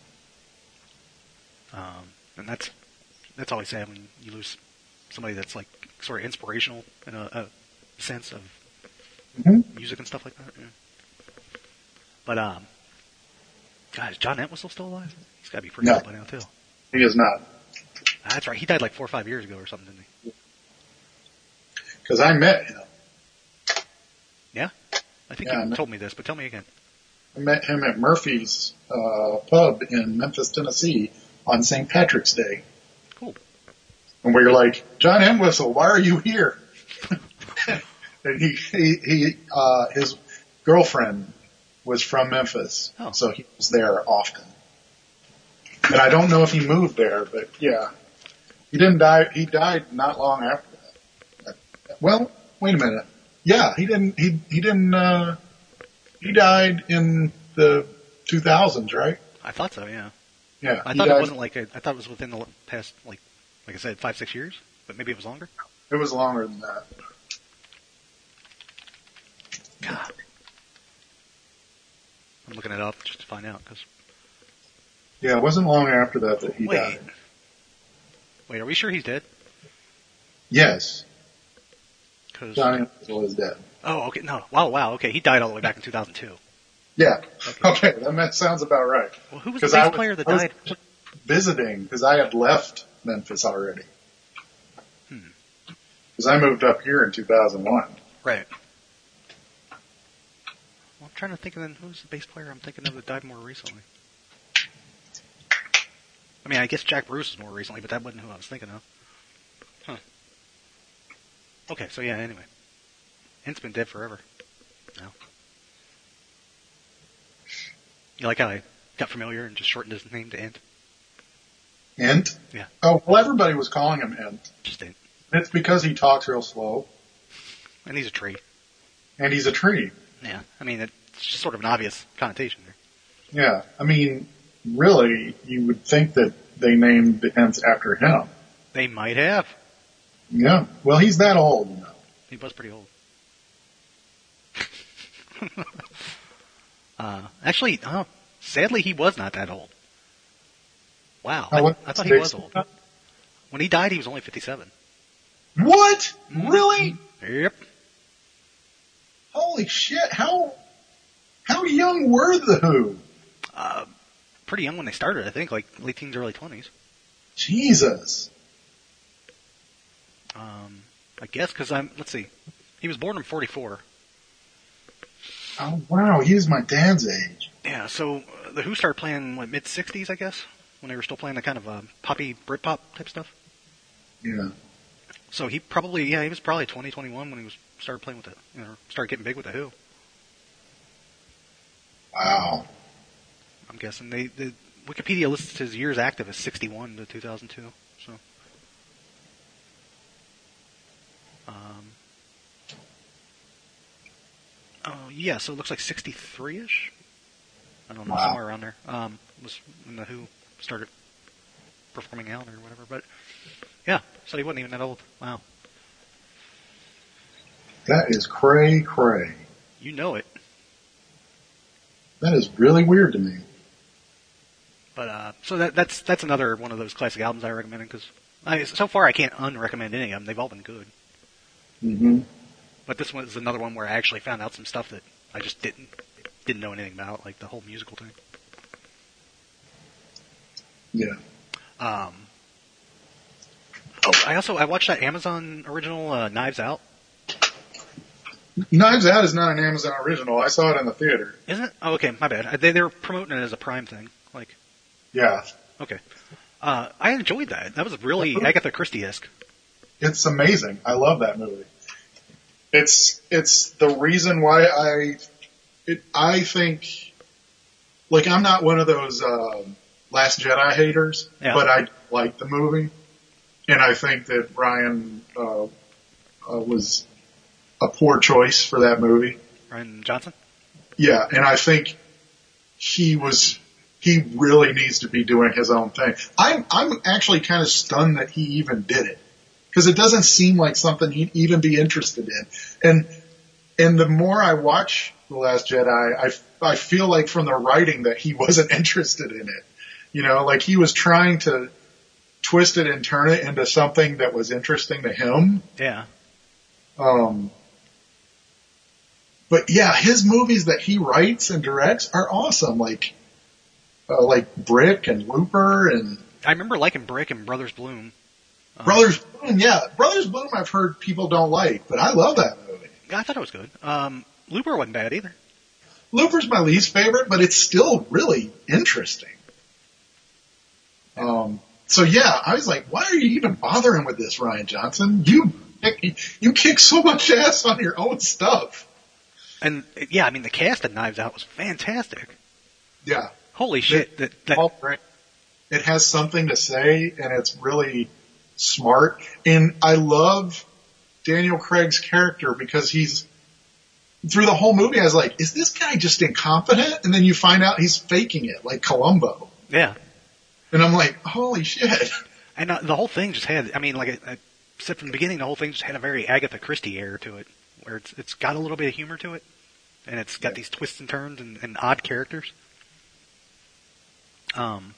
Um, and that's, that's always sad when you lose somebody that's like sort of inspirational in a, a sense of mm-hmm. music and stuff like that. Yeah. But, um, God, is John Entwistle still alive? He's got to be pretty no. old by now, too. He is not. That's right. He died like four or five years ago or something, didn't he? Because I met him. Yeah? I think yeah, you I told me this, but tell me again. I met him at Murphy's uh, pub in Memphis, Tennessee on Saint Patrick's Day. Cool. And we were like, John Entwistle, why are you here? And he, he, he uh, his girlfriend was from Memphis, oh. so he was there often. And I don't know if he moved there, but yeah. He didn't die, he died not long after that. Well, wait a minute. Yeah, he didn't, he, he didn't, uh, he died in the two thousands, right? I thought so, yeah. Yeah. I thought died. It wasn't like, a, I thought it was within the past, like, like I said, five, six years, but maybe it was longer? It was longer than that. God. I'm looking it up just to find out, because. Yeah, it wasn't long after that that he Wait. died. Wait, are we sure he's dead? Yes. Cause... John Entwistle is dead. Oh, okay. No. Wow, wow. Okay, he died all the way back in two thousand two. Yeah. Okay, okay that sounds about right. Well, who was the bass player that I was died? Visiting, because I had left Memphis already. Hmm. Because I moved up here in two thousand one. Right. Well, I'm trying to think of then who's the bass player I'm thinking of that died more recently. I mean, I guess Jack Bruce is more recently, but that wasn't who I was thinking of. Huh. Okay, so yeah, anyway. Ent's been dead forever. No. You like how I got familiar and just shortened his name to Ent? Ent? Yeah. Oh, well, everybody was calling him Ent. Just Ent. It's because he talks real slow. And he's a tree. And he's a tree. Yeah, I mean, it's just sort of an obvious connotation there. Yeah, I mean, really, you would think that they named the Ents after him. They might have. Yeah. Well, he's that old, you know. He was pretty old. uh, actually, oh, sadly, he was not that old. Wow, I, I thought he was old. When he died, he was only fifty-seven. What? Really? Yep. Holy shit! How how young were the Who? Uh, pretty young when they started, I think, like late teens, early twenties. Jesus. Um, I guess because I'm. Let's see, he was born in forty-four. Oh wow, he was my dad's age. Yeah, so uh, the Who started playing what mid sixties, I guess, when they were still playing the kind of uh, poppy Britpop type stuff. Yeah. So he probably, yeah, he was probably twenty, twenty-one when he was started playing with it, you know, started getting big with the Who. Wow. I'm guessing they, the Wikipedia lists his years active as sixty-one to two thousand two. So, um, oh yeah, so it looks like sixty-three-ish. I don't know, wow. somewhere around there. Um, was when the Who started performing out or whatever, but yeah, so he wasn't even that old. Wow. That is cray cray. You know it. That is really weird to me. But uh, so that that's that's another one of those classic albums I recommended because I, so far I can't unrecommend any of them. They've all been good. Mm-hmm. But this one is another one where I actually found out some stuff that I just didn't didn't know anything about, like the whole musical thing. Yeah. Um. Oh, I also I watched that Amazon original uh, Knives Out. Knives Out is not an Amazon original. I saw it in the theater. Isn't it? Oh, okay, my bad. They they were promoting it as a Prime thing. Like. Yeah. Okay. Uh, I enjoyed that. That was really Agatha Christie-esque. It's amazing. I love that movie. It's it's the reason why I it, I think like I'm not one of those uh, Last Jedi haters, yeah. but I like the movie, and I think that Ryan uh, uh, was a poor choice for that movie. Rian Johnson? Yeah, and I think he was he really needs to be doing his own thing. I'm I'm actually kind of stunned that he even did it. Because it doesn't seem like something he'd even be interested in. And, and the more I watch The Last Jedi, I, I feel like from the writing that he wasn't interested in it. You know, like he was trying to twist it and turn it into something that was interesting to him. Yeah. Um, but yeah, his movies that he writes and directs are awesome. Like, uh, like Brick and Looper and. I remember liking Brick and Brothers Bloom. Um, Brothers Bloom, yeah. Brothers Bloom I've heard people don't like, but I love that movie. I thought it was good. Um, Looper wasn't bad either. Looper's my least favorite, but it's still really interesting. Um, so yeah, I was like, why are you even bothering with this, Rian Johnson? You, you kick so much ass on your own stuff. And yeah, I mean, the cast of Knives Out was fantastic. Yeah. Holy shit. That, that, all great. It has something to say, and it's really smart. And I love Daniel Craig's character because he's, through the whole movie, I was like, is this guy just incompetent? And then you find out he's faking it, like Columbo. Yeah. And I'm like, holy shit. And uh, the whole thing just had, I mean, like I, I said from the beginning, the whole thing just had a very Agatha Christie air to it, where it's it's got a little bit of humor to it, and it's got yeah. these twists and turns and, and odd characters. Um,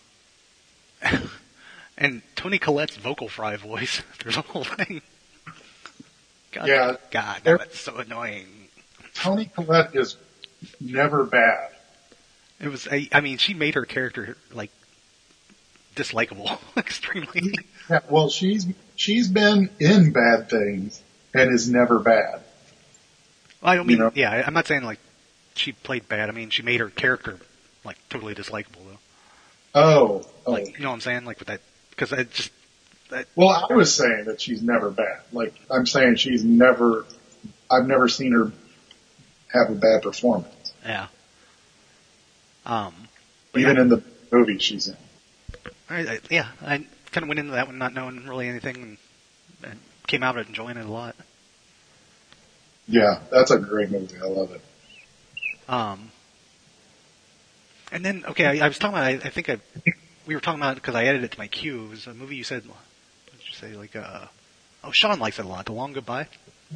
and Toni Collette's vocal fry voice, there's a whole thing. God, yeah. God, that's so annoying. Toni Collette is never bad. It was, I, I mean, she made her character, like, dislikable, extremely. Yeah, well, she's, she's been in bad things and is never bad. Well, I don't mean, you know? yeah, I'm not saying, like, she played bad. I mean, she made her character, like, totally dislikable, though. Oh. oh. Like, you know what I'm saying? Like, with that, because I just, that, well, I was saying that she's never bad. Like, I'm saying she's never, I've never seen her have a bad performance. Yeah. Um, Even yeah. in the movie she's in. I, I, yeah, I kind of went into that one not knowing really anything and, and came out of it enjoying it a lot. Yeah, that's a great movie. I love it. Um, and then, okay, I, I was talking about, I, I think I, we were talking about, because I added it to my queue, it was a movie you said, what did you say, like, uh, Oh, Sean likes it a lot. The Long Goodbye.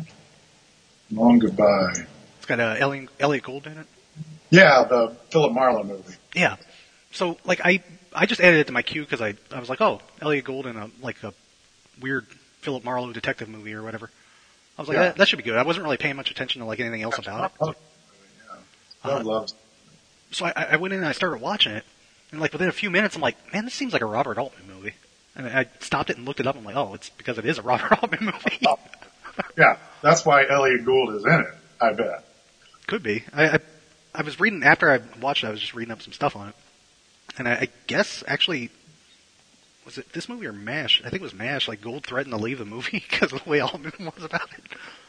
Long Goodbye. It's got uh, Elliot, Elliot Gould in it. Yeah, the Philip Marlowe movie. Yeah. So, like, I I just added it to my queue because I, I was like, oh, Elliot Gould in a, like, a weird Philip Marlowe detective movie or whatever. I was like, Yeah. that, that should be good. I wasn't really paying much attention to, like, anything else about it. Oh, yeah. I Uh, love. So I, I went in and I started watching it, and, like, within a few minutes, I'm like, man, this seems like a Robert Altman movie. And I stopped it and looked it up. I'm like, oh, it's because it is a Robert Altman movie. Oh. Yeah, that's why Elliot Gould is in it. I bet. Could be. I, I I was reading after I watched it. I was just reading up some stuff on it, and I, I guess actually, was it this movie or MASH? I think it was MASH. Like Gould threatened to leave the movie because of the way Altman was about it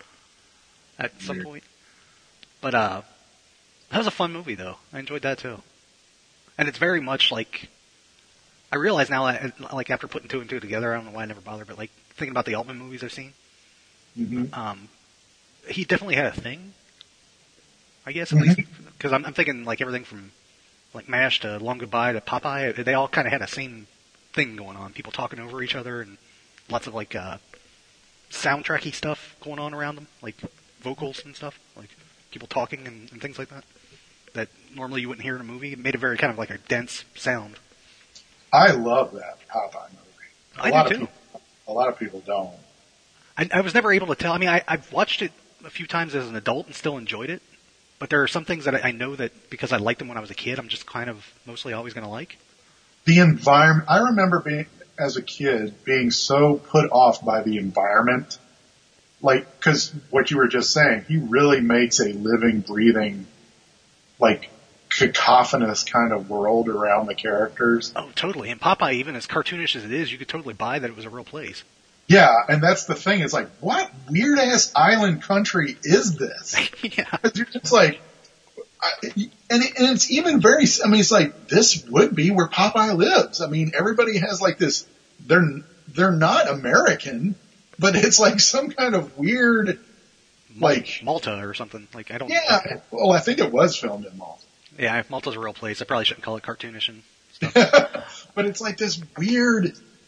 at some Weird. point. But uh, that was a fun movie though. I enjoyed that too, and it's very much like I realize now, I- like after putting two and two together, I don't know why I never bothered, but like thinking about the Altman movies I've seen, Mm-hmm. um, he definitely had a thing. I guess at Mhm. least because I'm, I'm thinking like everything from like MASH to Long Goodbye to Popeye, they all kind of had a same thing going on. People talking over each other and lots of like uh, soundtracky stuff going on around them, like vocals and stuff, like people talking and, and things like that. That normally you wouldn't hear in a movie. It made it very kind of like a dense sound. I love that Popeye movie. A I lot do of too. People, a lot of people don't. I, I was never able to tell. I mean, I, I've watched it a few times as an adult and still enjoyed it. But there are some things that I, I know that because I liked them when I was a kid, I'm just kind of mostly always going to like. The environment. I remember being as a kid being so put off by the environment, like because what you were just saying, he really makes a living, breathing, like cacophonous kind of world around the characters. Oh, totally. And Popeye, even as cartoonish as it is, you could totally buy that it was a real place. Yeah, and that's the thing. It's like, what weird ass island country is this? Yeah. You're just like, I, and, it, and it's even very. I mean, it's like this would be where Popeye lives. I mean, everybody has like this. They're they're not American, but it's like some kind of weird, like Malta or something. Like I don't. yeah. Well, I think it was filmed in Malta. Yeah, if Malta's a real place. I probably shouldn't call it cartoonish and stuff. But it's like this weird.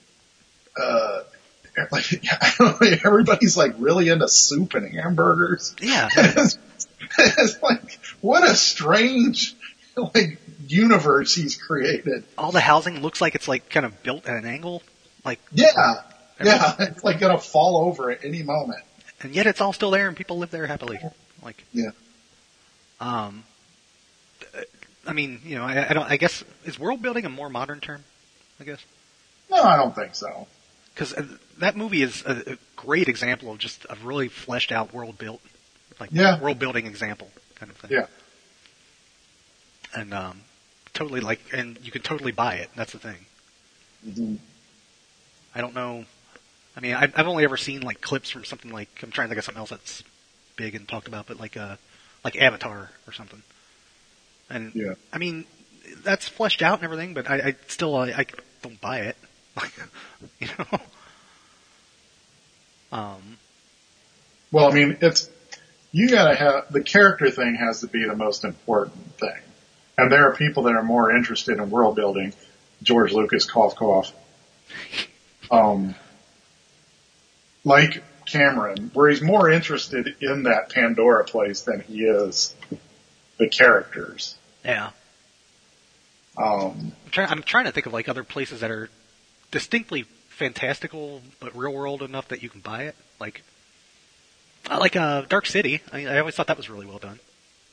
uh Like I don't know, everybody's like really into soup and hamburgers. Yeah. It's, it's like what a strange like universe he's created. All the housing looks like it's like kind of built at an angle, like Yeah, yeah, it's like gonna fall over at any moment. and yet it's all still there and people live there happily. Like Yeah, um, I mean, you know, I, I don't. I guess is world building a more modern term? I guess. no, I don't think so. Because that movie is a, a great example of just a really fleshed out world built, like Yeah. world building example kind of thing. Yeah, And um, totally like, and you could totally buy it. That's the thing. hmm I don't know. I mean, I've, I've only ever seen like clips from something like I'm trying to think of something else that's big and talked about, but like uh, like Avatar or something. And yeah. I mean, that's fleshed out and everything, but I, I still I, I don't buy it. You know. Um. Well, I mean, it's you gotta have the character thing has to be the most important thing, and there are people that are more interested in world building. George Lucas, cough, cough. Um, like Cameron, where he's more interested in that Pandora place than he is the characters. Yeah. Um, I'm trying. I'm trying to think of like other places that are distinctly fantastical but real world enough that you can buy it. Like, uh, like uh, Dark City. I, I always thought that was really well done.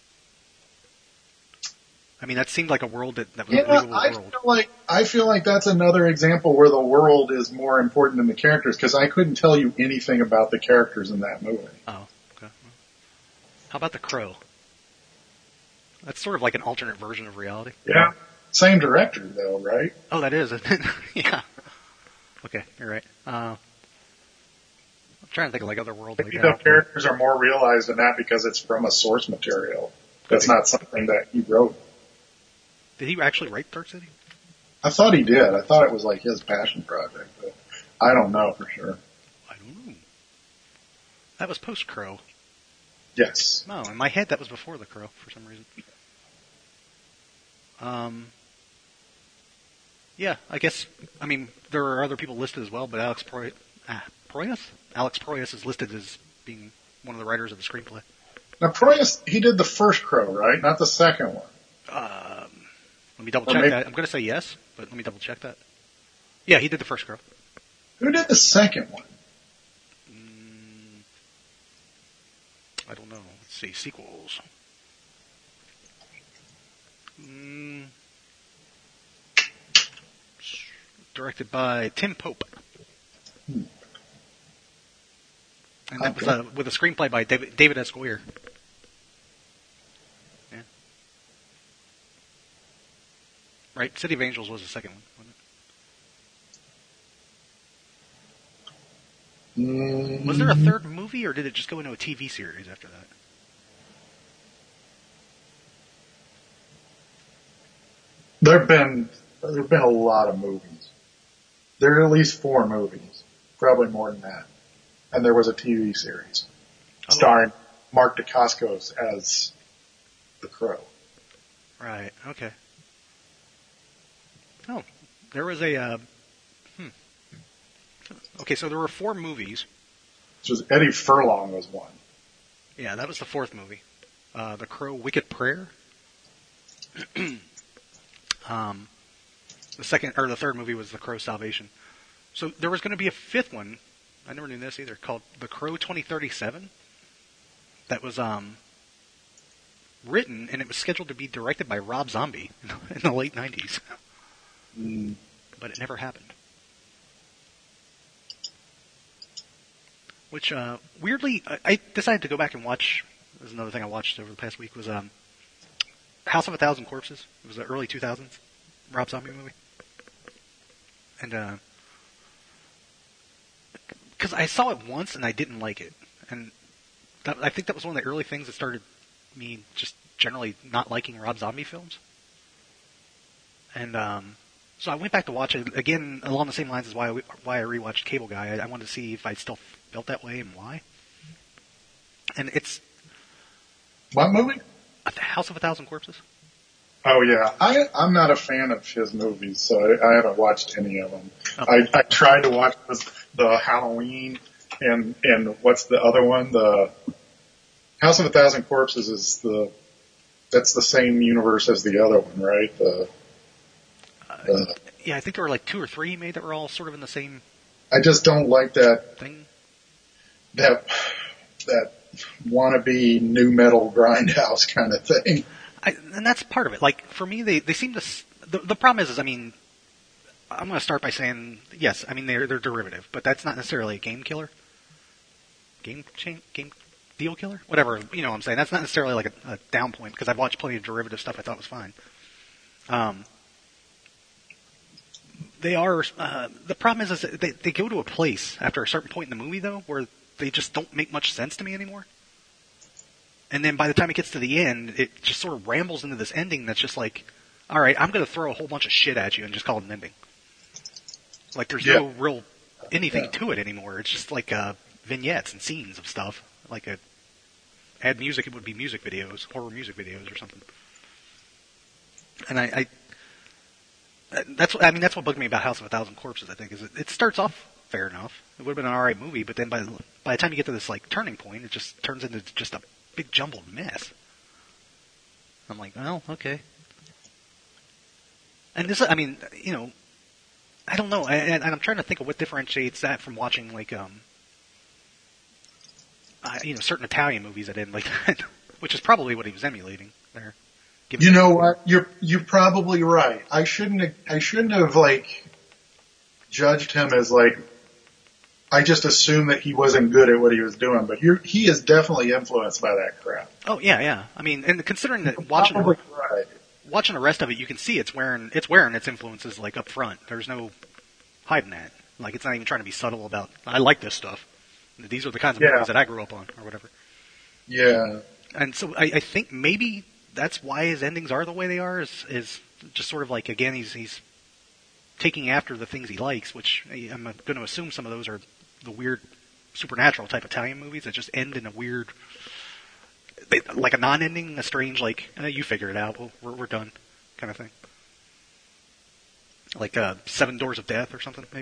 I mean, that seemed like a world that, that was yeah, a believable I world. feel like I feel like that's another example where the world is more important than the characters because I couldn't tell you anything about the characters in that movie. Oh, okay. How about The Crow? That's sort of like an alternate version of reality. Yeah, same director though, right? Oh, that is. Isn't it? Yeah. Okay, you're right. Uh, I'm trying to think of like other worlds Maybe like the that. characters are more realized in that because it's from a source material. That's not something that he wrote. Did he actually write Dark City? I thought he did. I thought it was like his passion project, but I don't know for sure. I don't know. That was post Crow. Yes. No, in my head that was before The Crow for some reason. Um. Yeah, I guess. I mean, there are other people listed as well, but Alex Proy, Ah, Proyas? Alex Proyas is listed as being one of the writers of the screenplay. Now, Proyas, he did the first Crow, right? Not the second one. Um, let me double Or check maybe- that. I'm going to say yes, but let me double check that. Yeah, he did the first Crow. Who did the second one? Mm, I don't know. Let's see. Sequels. Mm, directed by Tim Pope. Hmm. And that was Okay. uh, with a screenplay by David, David S. Goyer. Yeah. Right? City of Angels was the second one, wasn't it? Mm, Was there a third movie, or did it just go into a T V series after that? There have been there have been a lot of movies. There are at least four movies, probably more than that. And there was a T V series Oh. starring Mark Dacascos as the Crow. Right. Okay. Oh, there was a. Uh, hmm. Okay, so there were four movies. Which was Eddie Furlong was one. Yeah, that was the fourth movie. Uh, the Crow, Wicked Prayer. um, the second or the third movie was The Crow, Salvation. So there was going to be a fifth one. I never knew this either. Called The Crow twenty thirty-seven. That was um written, and it was scheduled to be directed by Rob Zombie in the late nineties. Mm. But it never happened. Which, uh, weirdly, I, I decided to go back and watch. This is another thing I watched over the past week was um, House of a Thousand Corpses. It was the early two thousands Rob Zombie movie, and uh, because I saw it once and I didn't like it, and that, I think that was one of the early things that started me just generally not liking Rob Zombie films. And um, so I went back to watch it again along the same lines as why I, why I rewatched Cable Guy. I, I wanted to see if I still felt that way and why. And it's What movie? The House of a Thousand Corpses. Oh yeah, I I'm not a fan of his movies, so I, I haven't watched any of them. Oh. I I tried to watch the, the Halloween and and what's the other one? The House of a Thousand Corpses is the that's the same universe as the other one, right? The, the Yeah, I think there were like two or three he made that were all sort of in the same I just don't like that thing. that that wannabe new metal grindhouse kind of thing. I, and that's part of it. Like, for me, they, they seem to... s- The, the problem is, is, I mean, I'm going to start by saying, yes, I mean, they're, they're derivative, but that's not necessarily a game killer. Game chain, game deal killer? Whatever, you know what I'm saying. That's not necessarily like a, a down point, because I've watched plenty of derivative stuff I thought was fine. Um, they are... Uh, the problem is, is that they, they go to a place after a certain point in the movie, though, where they just don't make much sense to me anymore. And then by the time it gets to the end, it just sort of rambles into this ending that's just like, all right, I'm going to throw a whole bunch of shit at you and just call it an ending. Like, there's Yeah. no real anything Yeah. to it anymore. It's just like uh, vignettes and scenes of stuff. Like, a add music, it would be music videos, horror music videos or something. And I, I that's what, I mean, that's what bugged me about House of a Thousand Corpses, I think, is it, it starts off fair enough. It would have been an alright movie, but then by, by the time you get to this, like, turning point, it just turns into just a big jumbled mess. I'm like, well, okay. And this, I mean, you know, I don't know, and, and I'm trying to think of what differentiates that from watching, like, um, uh, you know, certain Italian movies that end like that, which is probably what he was emulating there. Given You know what? You're you're probably right. I shouldn't have, I shouldn't have like judged him as like I just assumed that he wasn't good at what he was doing, but you're, he is definitely influenced by that crap. Oh yeah, yeah. I mean, and considering that watching Probably right. watching the rest of it, you can see it's wearing it's wearing its influences like up front. There's no hiding that. Like, it's not even trying to be subtle about. I like this stuff. These are the kinds of Yeah. movies that I grew up on, or whatever. Yeah. And so I, I think maybe that's why his endings are the way they are. Is is just sort of like, again, he's he's taking after the things he likes, which I'm going to assume some of those are the weird supernatural type Italian movies that just end in a weird, they, like a non-ending, a strange, like, eh, you figure it out, we'll, we're, we're done, kind of thing. Like uh, Seven Doors of Death or something, maybe.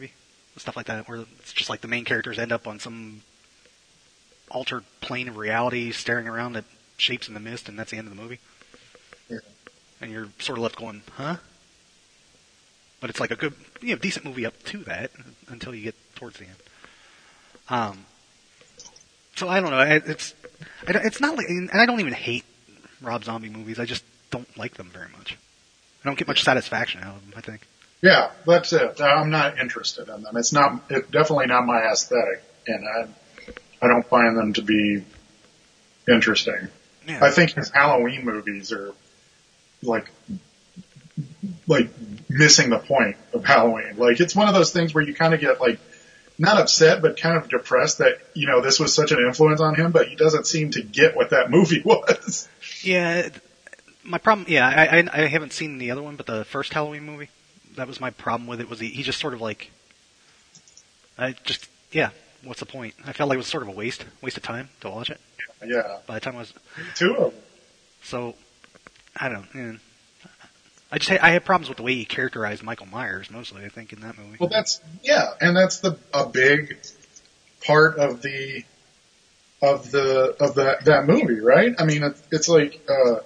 stuff like that, where it's just like the main characters end up on some altered plane of reality, staring around at shapes in the mist, and that's the end of the movie. Yeah. And you're sort of left going, huh? But it's like a good, you know, decent movie up to that until you get towards the end. Um. So I don't know. It's it's not like, and I don't even hate Rob Zombie movies. I just don't like them very much. I don't get much satisfaction out of them, I think. Yeah, that's it. I'm not interested in them. It's not, it's definitely not my aesthetic, and I, I don't find them to be interesting. Yeah. I think his Halloween movies are like, like missing the point of Halloween. Like, it's one of those things where you kind of get like, not upset, but kind of depressed that, you know, this was such an influence on him, but he doesn't seem to get what that movie was. Yeah, my problem, yeah, I, I, I haven't seen the other one, but the first Halloween movie, that was my problem with it, was he, he just sort of like, I just, yeah, what's the point? I felt like it was sort of a waste, waste of time to watch it. Yeah. By the time I was... Two of them. So, I don't know, yeah. I just I had problems with the way he characterized Michael Myers mostly, I think, in that movie. Well, that's yeah, and that's the a big part of the of the of that that movie, right? I mean, it's, it's like uh,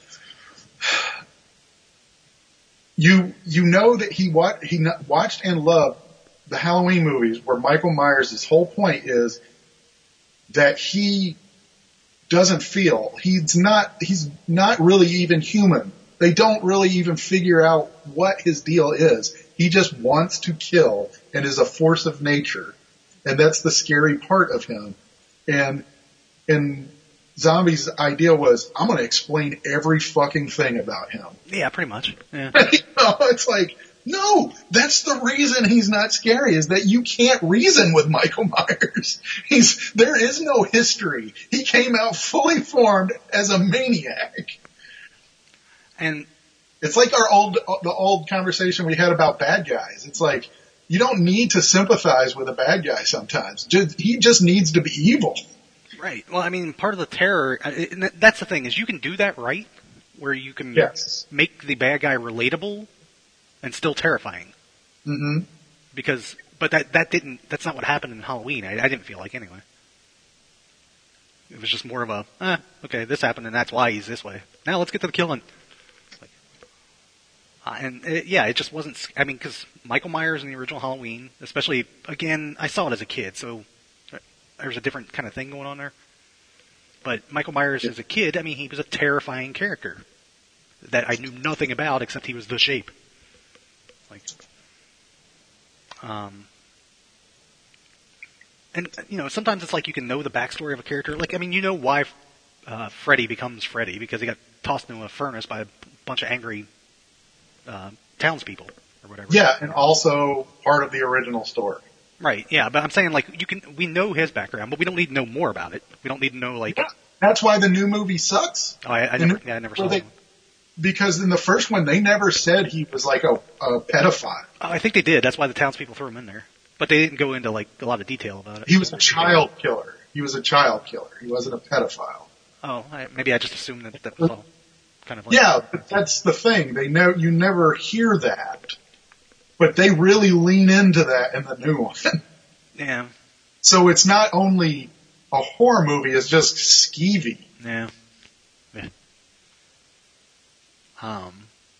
you you know that he wa- he watched and loved the Halloween movies, where Michael Myers' whole point is that he doesn't feel he's not he's not really even human. They don't really even figure out what his deal is. He just wants to kill and is a force of nature. And that's the scary part of him. And, and Zombie's idea was, I'm going to explain every fucking thing about him. Yeah, pretty much. Yeah. You know, it's like, no, that's the reason he's not scary, is that you can't reason with Michael Myers. He's, there is no history. He came out fully formed as a maniac. And it's like our old, the old conversation we had about bad guys. It's like, you don't need to sympathize with a bad guy sometimes. Just, he just needs to be evil. Right. Well, I mean, part of the terror, and that's the thing, is you can do that right, where you can yes. make the bad guy relatable and still terrifying. Mm-hmm. Because, but that, that didn't, that's not what happened in Halloween. I, I didn't feel like anyway. It was just more of a, eh, okay, this happened and that's why he's this way. Now let's get to the killing. Uh, and it, yeah, it just wasn't, I mean, because Michael Myers in the original Halloween, especially, again, I saw it as a kid, so there's a different kind of thing going on there. But Michael Myers as a kid, I mean, he was a terrifying character that I knew nothing about except he was the Shape. Like, um, and, you know, sometimes it's like you can know the backstory of a character. Like, I mean, you know why uh, Freddy becomes Freddy, because he got tossed into a furnace by a bunch of angry Uh, townspeople or whatever. Yeah, and also part of the original story. Right. Yeah, but I'm saying like you can. We know his background, but we don't need to know more about it. We don't need to know like. Yeah, that's why the new movie sucks. Oh, I, I never. Yeah, I never saw they, that one. Because in the first one, they never said he was like a, a pedophile. Oh, I think they did. That's why the townspeople threw him in there, but they didn't go into like a lot of detail about it. He was a child killer. He was a child killer. He wasn't a pedophile. Oh, I, maybe I just assumed that that was all. Kind of like yeah, but that's the thing. They know you never hear that, but they really lean into that in the new one. Yeah. So it's not only a horror movie; it's just skeevy. Yeah. Yeah. Um.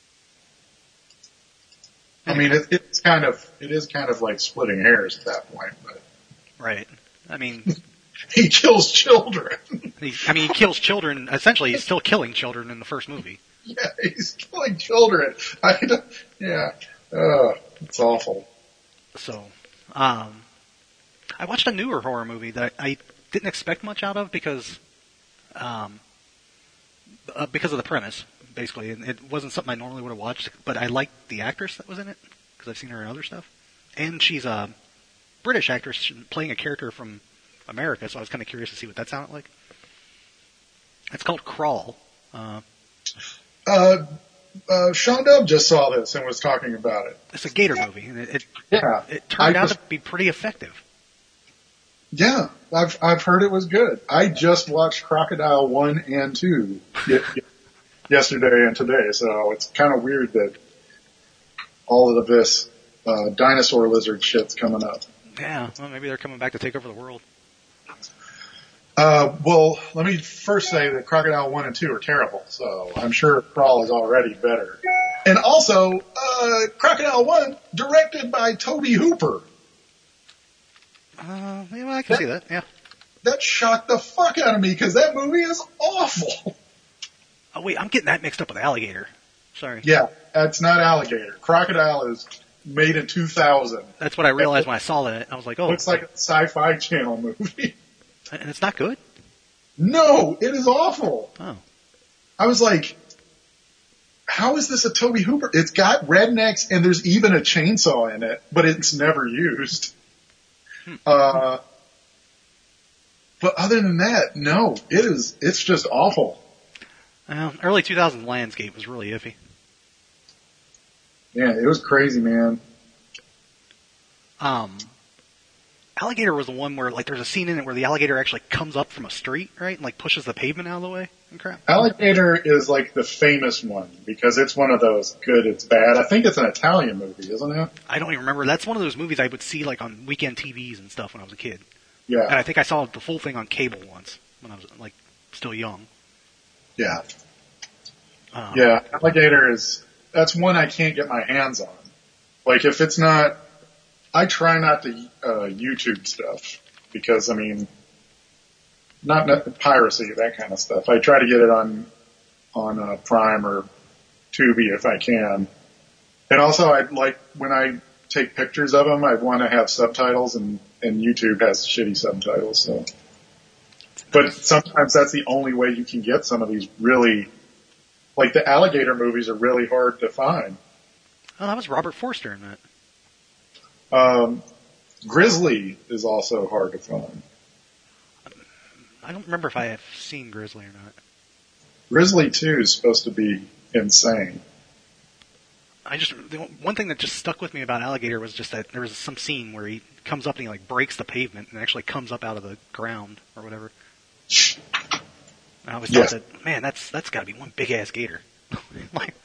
I mean, it, it's kind of it is kind of like splitting hairs at that point, but. Right. I mean. He kills children. He, I mean, he kills children. Essentially, he's still killing children in the first movie. Yeah, he's killing children. I don't, yeah, uh, it's awful. So, um, I watched a newer horror movie that I didn't expect much out of because, um, uh, because of the premise, basically. And it wasn't something I normally would have watched, but I liked the actress that was in it because I've seen her in other stuff, and she's a British actress playing a character from America, so I was kind of curious to see what that sounded like. It's called Crawl. Uh, uh, uh, Sean Dove just saw this and was talking about it. It's a gator movie, and it, it, yeah. it, it turned I out just, to be pretty effective. Yeah, I've I've heard it was good. I just watched Crocodile one and two yesterday and today, so it's kind of weird that all of this uh, dinosaur lizard shit's coming up. Yeah, well, maybe they're coming back to take over the world. Uh, well, let me first say that Crocodile one and two are terrible, so I'm sure Crawl is already better. And also, uh, Crocodile one, directed by Tobe Hooper. Uh, yeah, well, I can that, see that, yeah. That shocked the fuck out of me, because that movie is awful. Oh, wait, I'm getting that mixed up with Alligator. Sorry. Yeah, that's not Alligator. Crocodile is made in two thousand. That's what I realized when I saw that. I was like, oh. Looks like a Sci-Fi Channel movie. And it's not good? No, it is awful. Oh. I was like, how is this a Tobe Hooper? It's got rednecks and there's even a chainsaw in it, but it's never used. Hmm. Uh, but other than that, no, it is, it's just awful. Well, early two thousands landscape was really iffy. Yeah, it was crazy, man. Um, Alligator was the one where, like, there's a scene in it where the alligator actually comes up from a street, right? And, like, pushes the pavement out of the way and crap. Alligator is, like, the famous one because it's one of those good, it's bad. I think it's an Italian movie, isn't it? I don't even remember. That's one of those movies I would see, like, on weekend T Vs and stuff when I was a kid. Yeah. And I think I saw the full thing on cable once when I was, like, still young. Yeah. Um, yeah, Alligator is, that's one I can't get my hands on. Like, if it's not, I try not to uh, YouTube stuff because, I mean, not, not piracy, that kind of stuff. I try to get it on on uh, Prime or Tubi if I can. And also, I like when I take pictures of them, I want to have subtitles, and, and YouTube has shitty subtitles. So, but sometimes that's the only way you can get some of these really, like the alligator movies are really hard to find. Oh, that was Robert Forster in that. Um, Grizzly is also hard to find. I don't remember if I have seen Grizzly or not. Grizzly two is supposed to be insane. I just, the one thing that just stuck with me about Alligator was just that there was some scene where he comes up and he like breaks the pavement and actually comes up out of the ground or whatever. I always thought yes. that, man, that's, that's gotta be one big ass gator. Like,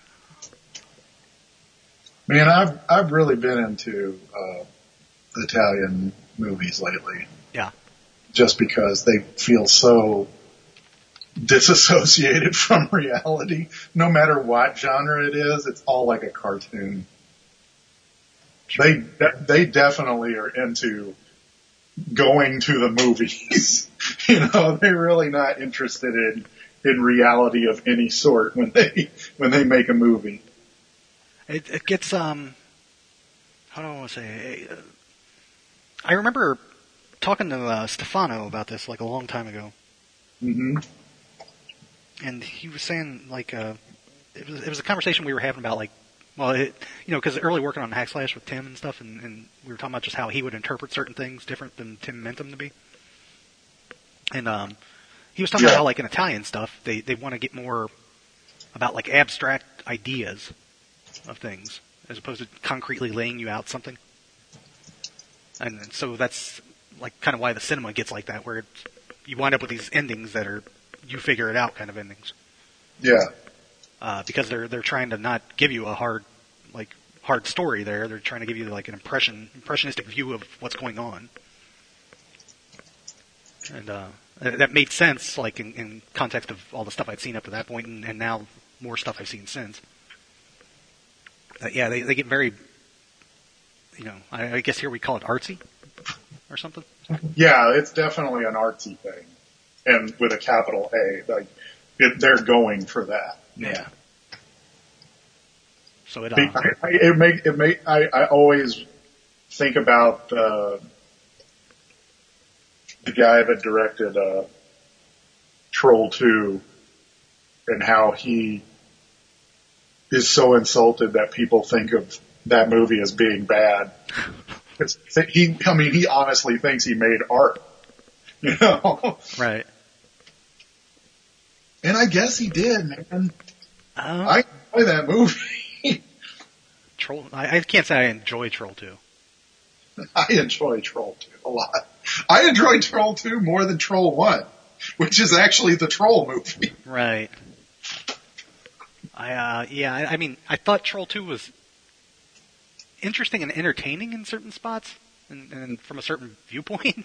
Man, I've I've really been into uh, Italian movies lately. Yeah. Just because they feel so disassociated from reality. No matter what genre it is, it's all like a cartoon. They they definitely are into going to the movies. You know, they're really not interested in in reality of any sort when they when they make a movie. It, it gets, um, how do I want to say? Uh, I remember talking to uh, Stefano about this like a long time ago. Mm-hmm. And he was saying like, uh, it was it was a conversation we were having about like, well, it, you know, because early working on Hack Slash with Tim and stuff, and, and we were talking about just how he would interpret certain things different than Tim meant them to be. And um, he was talking yeah. about how like in Italian stuff, they they want to get more about like abstract ideas of things, as opposed to concretely laying you out something. And so that's like kind of why the cinema gets like that, where it's, you wind up with these endings that are you figure it out kind of endings. Yeah. Uh, because they're they're trying to not give you a hard like hard story there. They're trying to give you like an impression impressionistic view of what's going on. And uh, that made sense, like in, in context of all the stuff I'd seen up to that point, and, and now more stuff I've seen since. Uh, yeah, they they get very, you know, I, I guess here we call it artsy, or something. Yeah, it's definitely an artsy thing, and with a capital A, like it, they're going for that. Yeah. yeah. So it. Uh, I, I, it make it make I, I always think about uh, the guy that directed uh, Troll two, and how he is so insulted that people think of that movie as being bad. It's, he, I mean, he honestly thinks he made art, you know? Right. And I guess he did, man. Uh, I enjoy that movie. Troll, I, I can't say I enjoy Troll two. I enjoy Troll two a lot. I enjoy Troll two more than Troll one, which is actually the Troll movie. Right. I, uh, yeah, I, I mean, I thought Troll two was interesting and entertaining in certain spots, and, and from a certain viewpoint.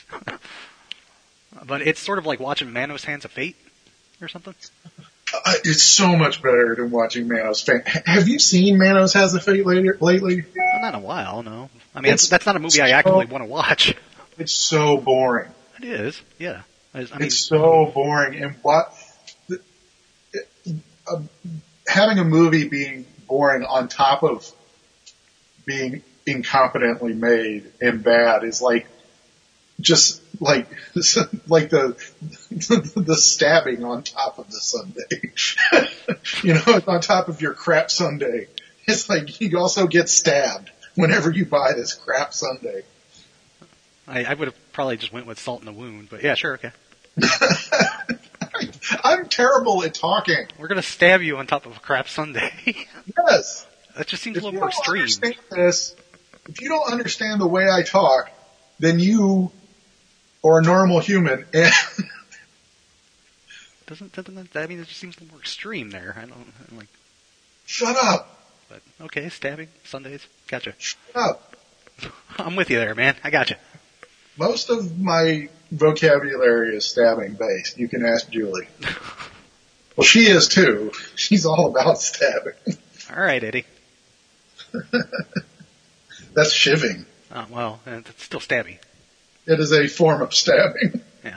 But it's sort of like watching Manos Hands of Fate or something. Uh, it's so much better than watching Manos Fate. Have you seen Manos Has a Fate later, lately? Well, not in a while, no. I mean, it's, that's not a movie I actively want to watch. It's so boring. It is, yeah. I, I mean, it's so boring. And what, the, it, uh, having a movie being boring on top of being incompetently made and bad is like, just like, like the, the stabbing on top of the sundae. You know, on top of your crap sundae. It's like you also get stabbed whenever you buy this crap sundae. I, I would have probably just went with salt in the wound, but yeah, sure, okay. I'm terrible at talking. We're gonna stab you on top of a crap sundae. Yes. That just seems if a little more extreme. Understand this, if you don't understand the way I talk, then you are a normal human. And doesn't, doesn't that, I mean, it just seems a little more extreme there. I don't, I'm like. Shut up. But, okay, stabbing, Sundays, gotcha. Shut up. I'm with you there, man. I gotcha. Most of my vocabulary is stabbing based. You can ask Julie. Well, she is too. She's all about stabbing. All right, Eddie. That's shivving. Oh, well, it's still stabbing. It is a form of stabbing. Yeah.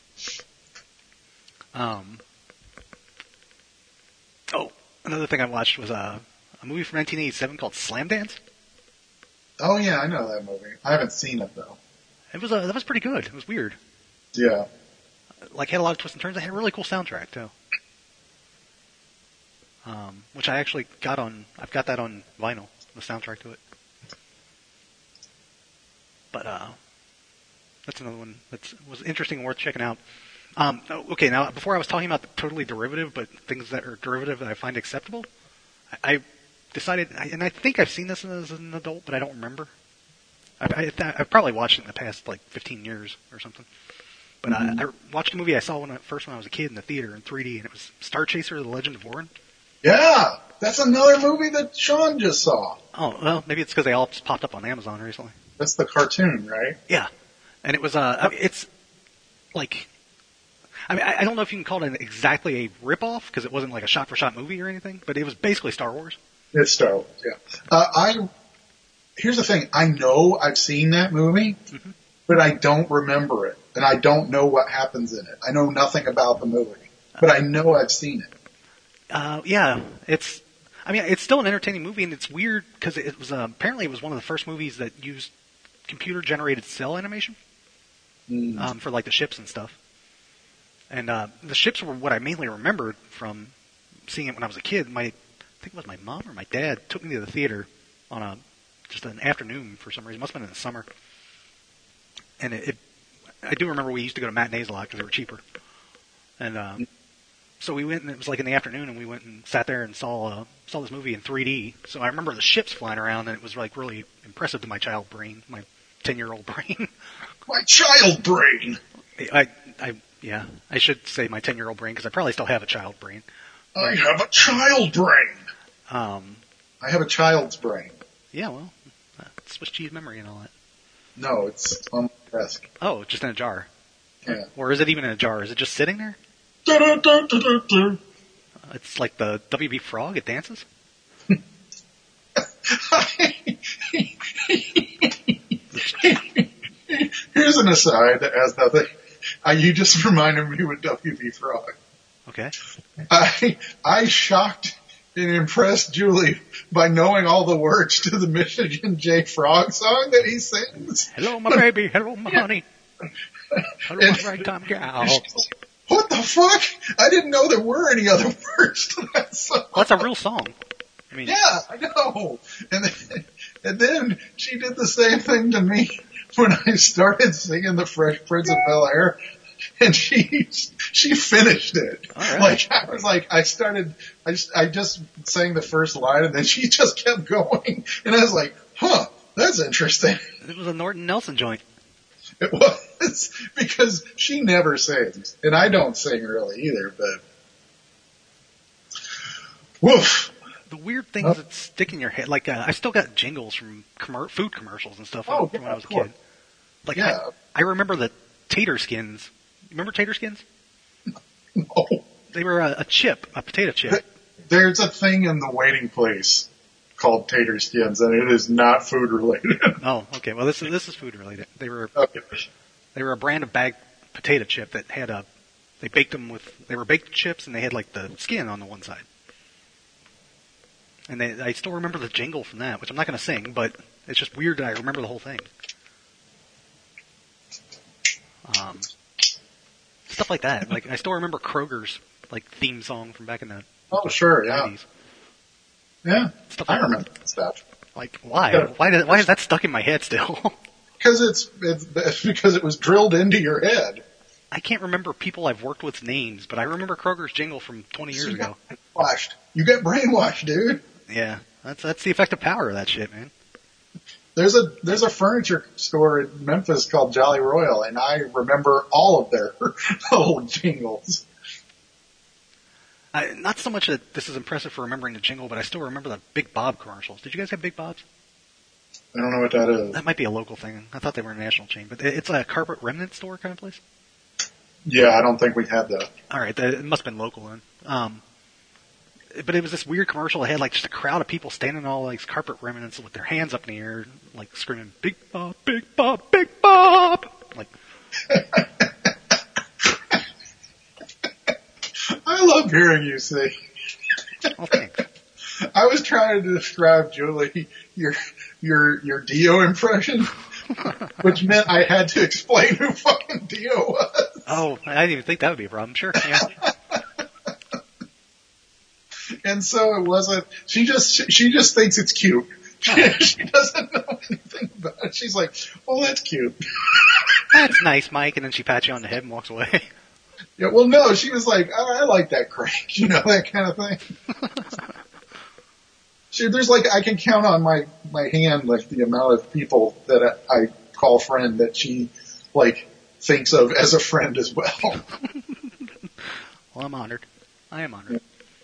Um. Oh, another thing I watched was a, a movie from nineteen eighty-seven called Slam Dance. Oh yeah, I know that movie. I haven't seen it though. It was uh, that was pretty good. It was weird. Yeah. Like, had a lot of twists and turns. It had a really cool soundtrack too. Um, which I actually got on. I've got that on vinyl. The soundtrack to it. But uh, that's another one that was interesting and worth checking out. Um, okay, now before I was talking about the totally derivative, but things that are derivative that I find acceptable, I, I decided, and I think I've seen this as an adult, but I don't remember. I, I, I've probably watched it in the past like fifteen years or something. But mm-hmm. I, I watched a movie I saw when I, first when I was a kid in the theater in three D, and it was Star Chaser: The Legend of Warren. Yeah, that's another movie that Sean just saw. Oh, well, maybe it's because they all just popped up on Amazon recently. That's the cartoon, right? Yeah, and it was uh, I mean, it's like, I mean, I, I don't know if you can call it an, exactly a ripoff because it wasn't like a shot-for-shot movie or anything, but it was basically Star Wars. It's Star Wars, yeah. Uh, I here's the thing: I know I've seen that movie, mm-hmm. but I don't remember it, and I don't know what happens in it. I know nothing about the movie, but I know I've seen it. Uh, yeah, it's. I mean, it's still an entertaining movie, and it's weird because it was uh, apparently it was one of the first movies that used computer-generated cell animation mm. um, for like the ships and stuff. And uh, the ships were what I mainly remembered from seeing it when I was a kid. My, I think it was my mom or my dad took me to the theater on a just an afternoon for some reason. It must have been in the summer. And it, it I do remember we used to go to matinees a lot because they were cheaper. And uh, so we went, and it was like in the afternoon, and we went and sat there and saw uh, saw this movie in three D. So I remember the ships flying around, and it was like really impressive to my child brain, my ten-year-old brain. My child brain. I, I, yeah, I should say my ten-year-old brain because I probably still have a child brain. I have a child brain. Um, I have a child's brain. Yeah, well, uh, Swiss cheese memory and all that. No, it's on my desk. Oh, just in a jar. Yeah. Or is it even in a jar? Is it just sitting there? Uh, it's like the W B Frog. It dances. Here's an aside that has nothing. Uh, you just reminded me with W B Frog. Okay. I I shocked and impressed Julie by knowing all the words to the Michigan J. Frog song that he sings. Hello, my baby. Hello, my honey. Hello, and, my ragtime gal. What the fuck? I didn't know there were any other words to that song. Well, that's a real song. I mean, yeah, I know. And then, and then she did the same thing to me when I started singing The Fresh Prince of Bel-Air, and she she finished it. All right. Like I was like, I started, I just I just sang the first line, and then she just kept going, and I was like, huh, that's interesting. It was a Norton Nelson joint. It was, because she never sings, and I don't sing really either, but woof. the weird things Oh. that stick in your head, like uh, I still got jingles from commer- food commercials and stuff Oh, from yeah, when I was a of course. kid. Like Yeah. I, I remember the tater skins. Remember tater skins? No. They were a, a chip, a potato chip. There's a thing in the waiting place called tater skins, and it is not food related. Oh, okay. Well, this is this is food related. They were Okay. they were a brand of bagged potato chip that had a. They baked them with. They were baked chips, and they had like the skin on the one side. And they, I still remember the jingle from that, which I'm not going to sing, but it's just weird that I remember the whole thing. Um, stuff like that. Like I still remember Kroger's like theme song from back in the Oh, sure, yeah. nineties. Yeah, Stuff I like remember that stuff. Like why? Yeah. Why did, why is that stuck in my head still? Because it's, it's, it's because it was drilled into your head. I can't remember people I've worked with's names, but I remember Kroger's jingle from twenty years You ago. got brainwashed. You get brainwashed, dude. Yeah, that's that's the effective power of that shit, man. There's a there's a furniture store in Memphis called Jolly Royal, and I remember all of their old jingles. I, not so much that this is impressive for remembering the jingle, but I still remember the Big Bob commercials. Did you guys have Big Bobs? I don't know what that is. That might be a local thing. I thought they were a national chain, but it's a carpet remnant store kind of place. Yeah, I don't think we had that. All right, that, it must have been local then. Um, but it was this weird commercial that had like just a crowd of people standing on all like carpet remnants with their hands up in the air, like screaming "Big Bob, Big Bob, Big Bob!" Like, I love hearing you sing. oh, thanks. I was trying to describe, Julie, your your your Dio impression, which meant I had to explain who fucking Dio was. Oh, I didn't even think that would be a problem. Sure, yeah. And so it wasn't. She just she, she just thinks it's cute. She, she doesn't know anything about it. She's like, "Oh, that's cute." That's nice, Mike, and then she pats you on the head and walks away. Yeah. Well, no, she was like, oh, "I like that crank," you know, that kind of thing. She, there's like I can count on my my hand like the amount of people that I, I call friend that she like thinks of as a friend as well. Well, I'm honored. I am honored.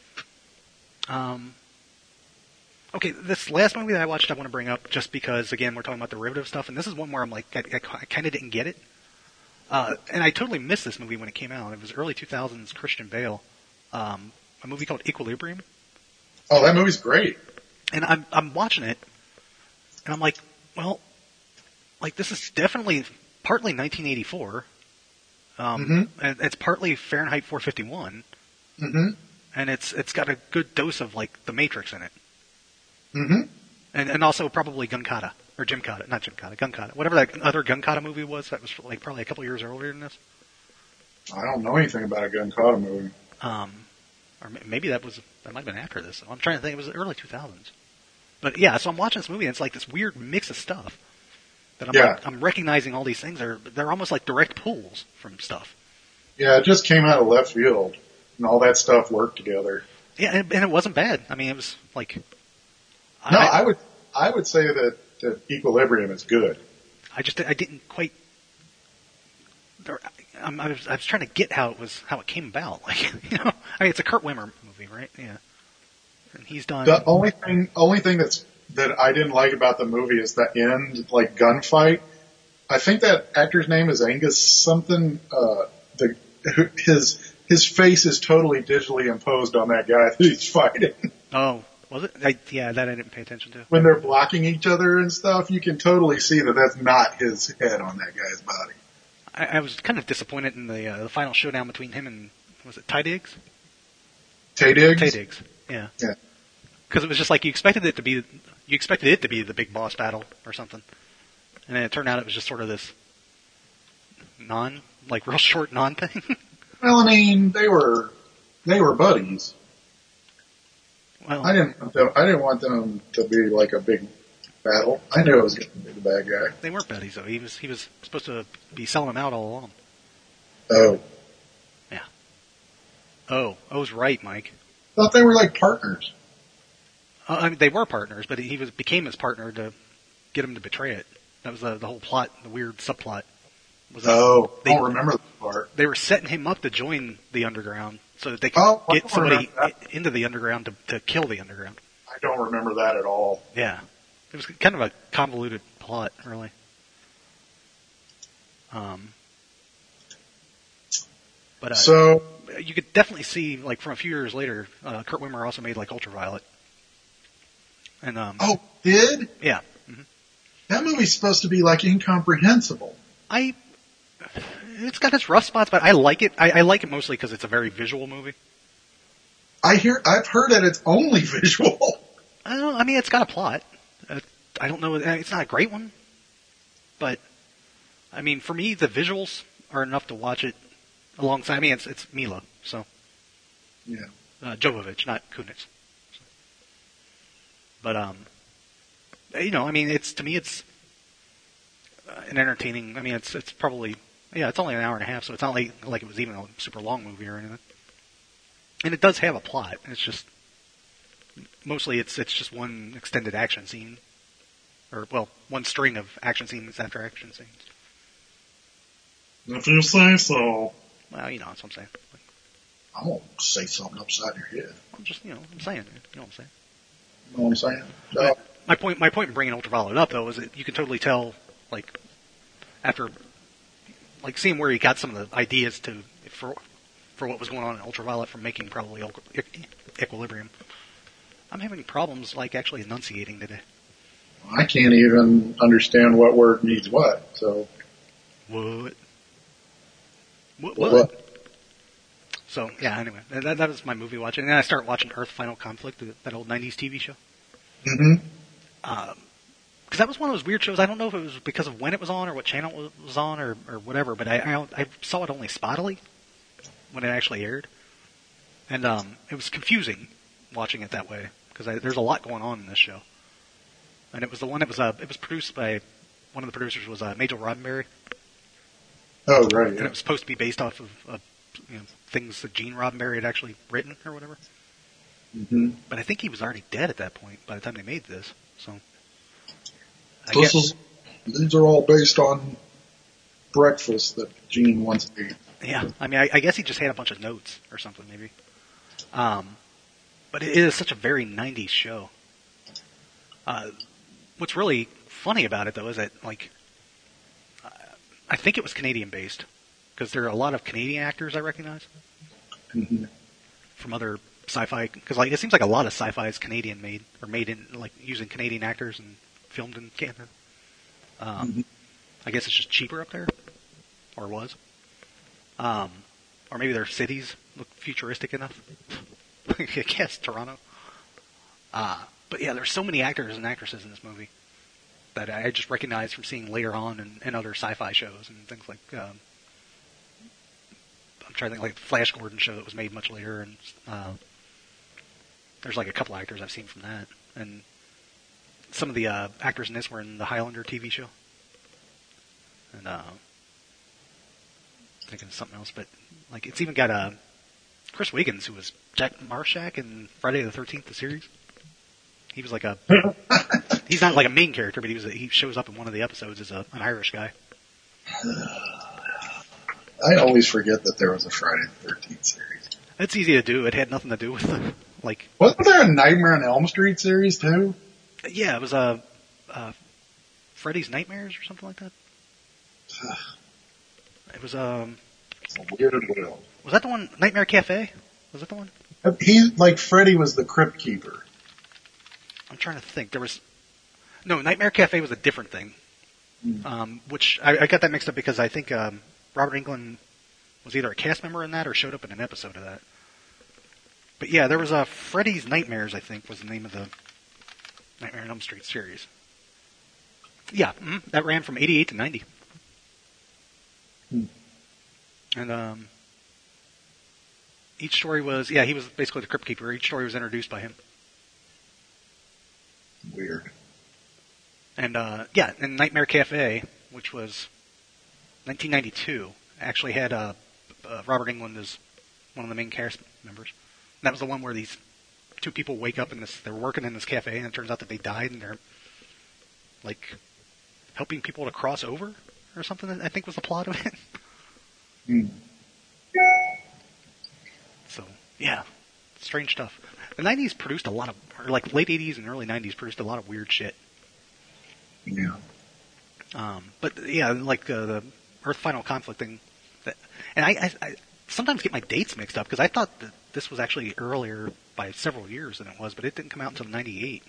Um, okay, this last movie that I watched I want to bring up just because, again, we're talking about derivative stuff, and this is one where I'm like, I, I, I kind of didn't get it. Uh, and I totally missed this movie when it came out. It was early two thousands, Christian Bale. Um, a movie called Equilibrium. Oh, that movie's great. And I'm, I'm watching it, and I'm like, well, like this is definitely partly nineteen eighty-four. Um, Mm-hmm. and it's partly Fahrenheit four fifty-one. Mm-hmm. And it's it's got a good dose of like the Matrix in it, Mm-hmm. and and also probably Gunkata or Jim Kata, not Jim Kata, Gunkata, whatever that other Gunkata movie was. That was like probably a couple years earlier than this. I don't know anything about a Gun Kata movie. Um, or maybe that was that might have been after this. I'm trying to think. It was the early two thousands. But yeah, so I'm watching this movie and it's like this weird mix of stuff that I'm Yeah. like, I'm recognizing all these things. They're they're almost like direct pulls from stuff. Yeah, it just came out of left field, and all that stuff worked together. Yeah, and, and it wasn't bad. I mean, it was like No, I, I would I would say that, that Equilibrium is good. I just I didn't quite. There, I, I was I was trying to get how it was how it came about. Like you know, I mean it's a Kurt Wimmer movie, right? Yeah, and he's done. The only thing only thing that's that I didn't like about the movie is the end, like gunfight. I think that actor's name is Angus something. Uh, the his his face is totally digitally imposed on that guy that he's fighting. Oh, was it? I, yeah, that I didn't pay attention to. When they're blocking each other and stuff, you can totally see that that's not his head on that guy's body. I, I was kind of disappointed in the uh, the final showdown between him and was it Ty Diggs? Tay Diggs? Tay Diggs, yeah. Yeah. Because it was just like you expected it to be you expected it to be the big boss battle or something, and then it turned out it was just sort of this non like real short non thing. Well, I mean, they were they were buddies. Well, I didn't want them, I didn't want them to be like a big battle. I knew it was going to be the bad guy. they weren't buddies though. He was he was supposed to be selling them out all along. Oh, Oh, O's right, Mike. thought they were like partners. Uh, I mean, they were partners, but he was became his partner to get him to betray it. That was the, the whole plot, the weird subplot. Was that Oh, I they, don't remember that part. they were setting him up to join the underground so that they could Oh, I get don't somebody remember that. i- into the underground to, to kill the underground. don't remember that at all. Yeah. It was kind of a convoluted plot, really. Um, but uh, So, you could definitely see, like, from a few years later, uh, Kurt Wimmer also made, like, Ultraviolet. And, um, oh, did? yeah. Mm-hmm. That movie's supposed to be, like, incomprehensible. I, it's got its rough spots, but I like it. I, I like it mostly because it's a very visual movie. I hear, I've heard that it's only visual. I don't, I mean, it's got a plot. Uh, I don't know, it's not a great one, but, I mean, for me, the visuals are enough to watch it alongside. I mean, it's, it's Mila, so. Yeah. Uh, Jovovich, not Kunitz. So. But, um, you know, I mean, it's, to me, it's uh, an entertaining, I mean, it's, it's probably, yeah, it's only an hour and a half, so it's not like, like it was even a super long movie or anything. And it does have a plot. It's just, mostly it's, it's just one extended action scene. Or, well, one string of action scenes after action scenes. If you say so. Well, you know, that's what I'm saying. Like, I won't say something upside your head. I'm just, you know, I'm saying, you know what I'm saying. You know what I'm saying? Uh, my point, my point in bringing Ultraviolet up, though, is that you can totally tell, like, after, like, seeing where he got some of the ideas to, for, for what was going on in Ultraviolet from making probably Equilibrium. I'm having problems, like, actually enunciating today. I can't even understand what word means what, so. What? What? What? what? So, yeah, anyway, that, that was my movie watching. And then I started watching Earth Final Conflict, that old nineties T V show. Mm-hmm. Um, because that was one of those weird shows. I don't know if it was because of when it was on or what channel it was on or, or whatever, but I, I, I saw it only spottily when it actually aired. And um, it was confusing watching it that way, because there's a lot going on in this show. And it was the one that was, uh, it was produced by, one of the producers was uh, Majel Roddenberry. Oh, right, yeah. And it was supposed to be based off of, uh, you know, things that Gene Roddenberry had actually written or whatever. Mm-hmm. But I think he was already dead at that point by the time they made this. So, I this guess, is, these are all based on breakfast that Gene once ate. Yeah, I mean, I, I guess he just had a bunch of notes or something, maybe. Um, but it is such a very nineties show. Uh, what's really funny about it, though, is that, like, uh, I think it was Canadian-based, because there are a lot of Canadian actors I recognize Mm-hmm. from other sci-fi, because, like, it seems like a lot of sci-fi is Canadian-made, or made in, like, using Canadian actors and filmed in Canada. Um, Mm-hmm. I guess it's just cheaper up there, or was. Um, or maybe their cities look futuristic enough. I guess Toronto. Uh, but yeah, there's so many actors and actresses in this movie that I just recognized from seeing later on in, in other sci-fi shows and things like, um, I'm trying to think, like the Flash Gordon show that was made much later, and uh, there's like a couple actors I've seen from that. And some of the uh, actors in this were in the Highlander T V show. And uh, thinking of something else, but like it's even got uh, Chris Wiggins, who was Jack Marshak in Friday the thirteenth, the series. He was like a, he's not like a main character, but he was a, he shows up in one of the episodes as a, an Irish guy. I always forget that there was a Friday the thirteenth series. It's easy to do. It had nothing to do with the, like. Wasn't there a Nightmare on Elm Street series too? Yeah, it was a uh, uh, Freddy's Nightmares or something like that. It was um. It's a weird world. Was that the one? Nightmare Cafe? Was that the one? He like Freddy was the crypt keeper. I'm trying to think. There was no Nightmare Cafe was a different thing, mm. um, which I, I got that mixed up because I think um, Robert Englund was either a cast member in that or showed up in an episode of that. But yeah, there was a Freddy's Nightmares. I think was the name of the Nightmare on Elm Street series. Yeah, mm, that ran from eighty-eight to ninety. Hmm. And um, each story was, yeah, he was basically the crypt keeper. Each story was introduced by him. Weird. And uh, yeah, and Nightmare Cafe, which was nineteen ninety-two, actually had uh, uh, Robert Englund as one of the main cast members. And that was the one where these two people wake up in this, they're working in this cafe, and it turns out that they died, and they're like helping people to cross over or something. I think was the plot of it. Hmm. So, yeah, strange stuff. The nineties produced a lot of, or like late eighties and early nineties produced a lot of weird shit. Yeah. Um, but yeah, like uh, the Earth Final Conflict thing, that, and I, I, I sometimes get my dates mixed up because I thought that this was actually earlier by several years than it was, but it didn't come out until ninety-eight.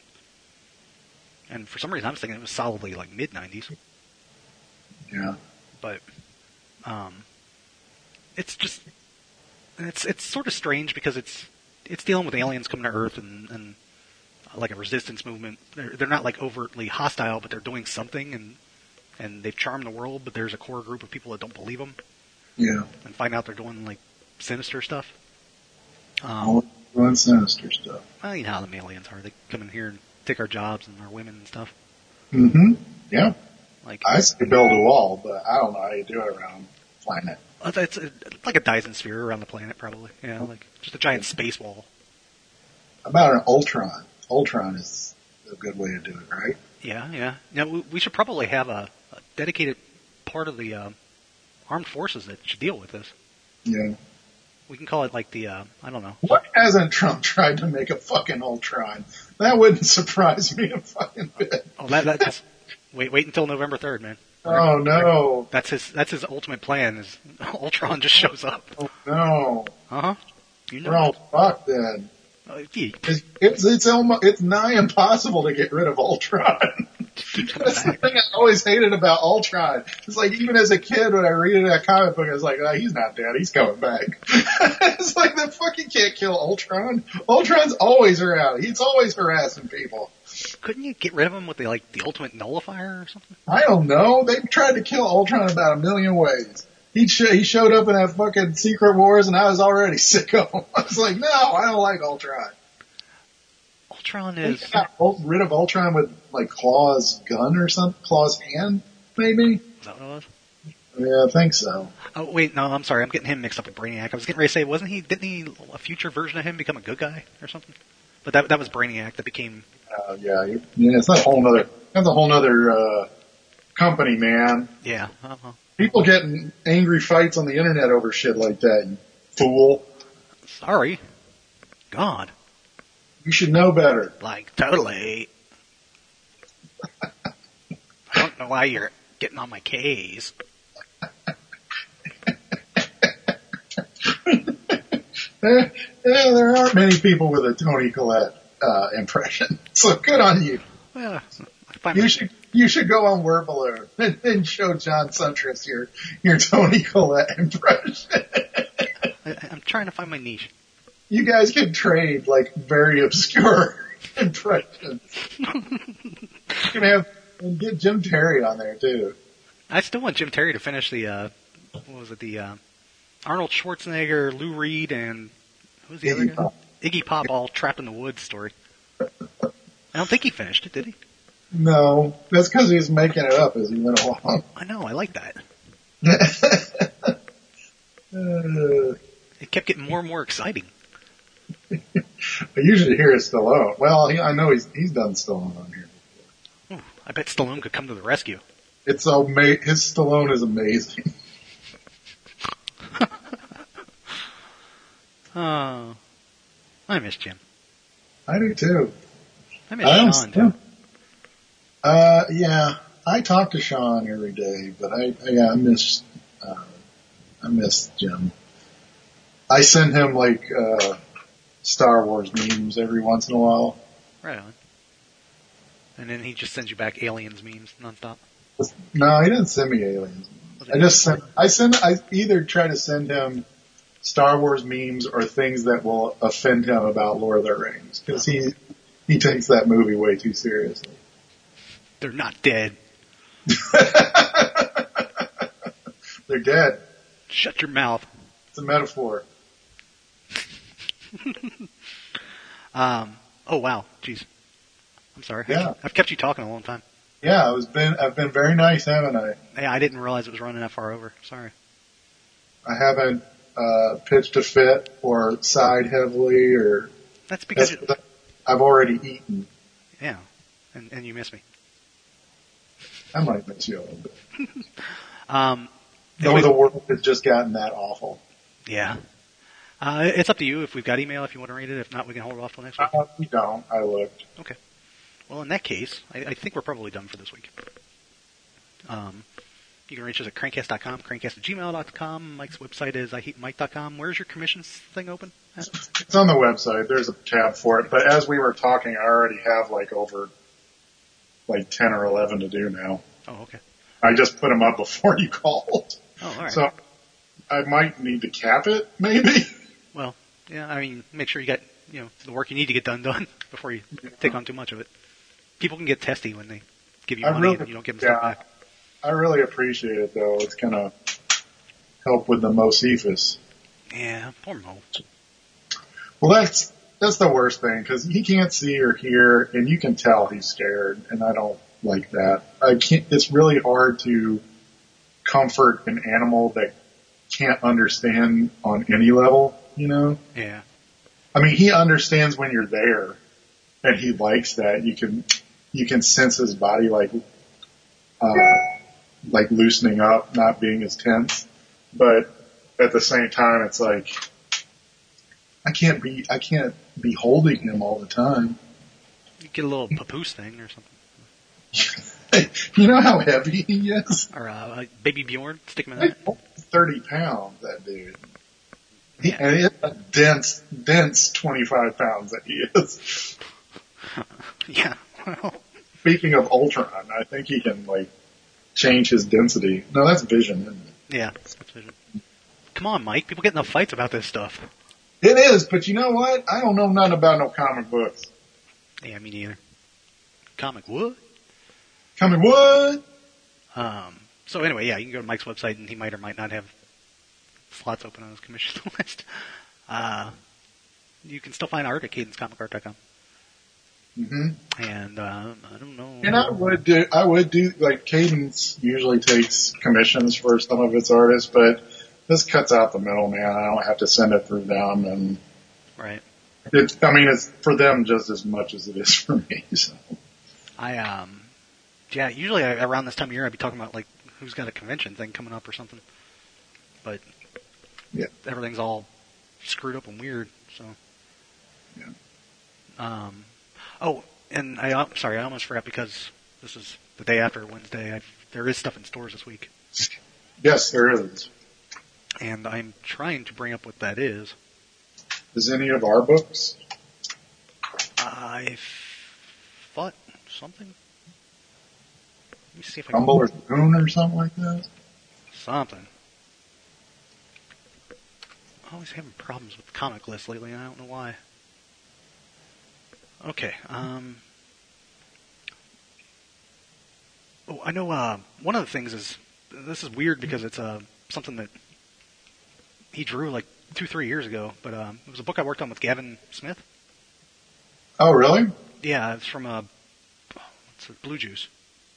And for some reason, I was thinking it was solidly like mid nineties. Yeah. But um, it's just it's it's sort of strange because it's it's dealing with aliens coming to Earth and, and uh, like a resistance movement. They're they're not like overtly hostile, but they're doing something and and they've charmed the world. But there's a core group of people that don't believe them. Yeah. And find out they're doing like sinister stuff. Um, All doing sinister stuff. Well, you know how the aliens are. They come in here and take our jobs and our women and stuff. Mm-hmm. Yeah. Like I say build a wall, but I don't know how you do it around the planet. it's, it's like a Dyson sphere around the planet, probably. Yeah, like just a giant space wall. About an Ultron. Ultron is a good way to do it, right? Yeah, yeah. Now we, we should probably have a, a dedicated part of the uh, armed forces that should deal with this. Yeah. We can call it like the uh, I don't know. What hasn't Trump tried to make a fucking Ultron? That wouldn't surprise me a fucking bit. Oh, that that's wait wait until November third, man. Oh no. That's his that's his ultimate plan. Is Ultron just shows up? Oh no. Uh huh. You know. We're all fucked then. Uh, yeah. It's it's it's, almost, it's nigh impossible to get rid of Ultron. That's the thing I always hated about Ultron. It's like even as a kid when I read that comic book, I was like, oh, he's not dead. He's coming back. It's like the fucking can't kill Ultron. Ultron's always around. He's always harassing people. Couldn't you get rid of him with the like the ultimate nullifier or something? I don't know. They've tried to kill Ultron about a million ways. He sh- he showed up in that fucking Secret Wars, and I was already sick of him. I was like, no, I don't like Ultron. Ultron is They got rid of Ultron with like Claw's gun or something, Claw's hand, maybe. Is that what it was? Yeah, I think so. Oh wait, no, I'm sorry, I'm getting him mixed up with Brainiac. I was getting ready to say, wasn't he? Didn't he a future version of him become a good guy or something? But that that was Brainiac that became. Uh, yeah, you, yeah, it's not a whole nother. That's a whole nother uh, company, man. Yeah. Uh-huh. People getting angry fights on the internet over shit like that. You fool. Sorry. God. You should know better. Like, totally. I don't know why you're getting on my case. eh, eh, there aren't many people with a Toni Collette uh, impression, so good on you. Well, I find You my, should you should go on Word Balloon and, and show John Suntress your your Toni Collette impression. I, I'm trying to find my niche. You guys can trade like very obscure impressions. You can have and get Jim Terry on there too. I still want Jim Terry to finish the, uh, what was it, the, uh, Arnold Schwarzenegger, Lou Reed, and who's the Iggy other guy? Pop. Iggy Pop all trapped in the woods story. I don't think he finished it, did he? No, that's because he's making it up as he went along. I know, I like that. uh, It kept getting more and more exciting. I usually hear it's Stallone. Well, he, I know he's he's done Stallone on here before. Ooh, I bet Stallone could come to the rescue. It's so ama- his Stallone is amazing. Oh, I miss Jim. I do too. I miss I don't Sean, too. Uh, yeah, I talk to Sean every day, but I, I yeah, I miss, uh, I miss Jim. I send him like, uh, Star Wars memes every once in a while. Right on. And then he just sends you back aliens memes nonstop. No, he didn't send me aliens. I just send, I send, I either try to send him Star Wars memes or things that will offend him about Lord of the Rings, because he, he takes that movie way too seriously. They're not dead. They're dead. Shut your mouth. It's a metaphor. um. Oh wow. Jeez. I'm sorry. Yeah. I've kept you talking a long time. Yeah, I was been, I've been very nice, haven't I? Yeah, I didn't realize it was running that far over. Sorry. I haven't, uh, pitched a fit or sighed heavily or, That's because that's, it, I've already eaten. yeah, and and you miss me. I might miss you a little bit. Um. Though the world has just gotten that awful. Yeah. Uh, it's up to you if we've got email, if you want to read it. If not, we can hold it off till next week. Uh, we don't. I looked. Okay. Well, in that case, I, I think we're probably done for this week. Um, you can reach us at crankcast dot com, crankcast at gmail dot com. Mike's website is I hate mike dot com. Where's your commissions thing open at? It's on the website. There's a tab for it. But as we were talking, I already have like over like ten or eleven to do now. Oh, okay. I just put them up before you called. Oh, all right. So I might need to cap it, maybe. Well, yeah, I mean, make sure you get, you know, the work you need to get done done before you take on too much of it. People can get testy when they give you I money really, and you don't give them yeah, stuff back. I really appreciate it, though. It's going to help with the Mo-Cephas. Yeah, poor Mo. Well, that's that's the worst thing, because he can't see or hear, and you can tell he's scared, and I don't like that. I can't. It's really hard to comfort an animal that can't understand on any level, you know? Yeah. I mean, he understands when you're there, and he likes that. You can you can sense his body like uh like loosening up, not being as tense. But at the same time, it's like I can't be I can't be holding him all the time. You get a little papoose thing or something. You know how heavy he is? Or uh, like Baby Bjorn, stick him in that. thirty pounds, that dude. He, Yeah. and it's a dense, dense twenty-five pounds that he is. Yeah. Well, Speaking of Ultron, I think he can, like, change his density. No, that's Vision, isn't it? yeah. That's vision. Come on, Mike. People get enough fights about this stuff. It is, but you know what? I don't know nothing about no comic books. Yeah, me neither. Comic what? Comic what? Um, so anyway, yeah, you can go to Mike's website and he might or might not have slots open on his commission list. Uh, you can still find art at cadence comic art dot com. hmm And, uh, I don't know. And I would do, I would do, like, Cadence usually takes commissions for some of its artists, but this cuts out the middleman. I don't have to send it through them, and Right. it's, I mean, it's for them just as much as it is for me, so. I, um, yeah, usually I, around this time of year I'd be talking about, like, who's got a convention thing coming up or something. But Yeah. everything's all screwed up and weird, so. Yeah. Um, oh, and I, uh, sorry, I almost forgot because this is the day after Wednesday. I, there is stuff in stores this week. Yes, there is. And I'm trying to bring up what that is. Is any of our books? I thought something. Let me see if I Rumble or Spoon or something like that? Something. I'm always having problems with the comic list lately, and I don't know why. Okay, um... Oh, I know, uh, one of the things is, this is weird because it's, uh, something that he drew like two, three years ago, but, um, it was a book I worked on with Gavin Smith. Oh, really? Yeah, it's from, uh, what's it, Blue Juice.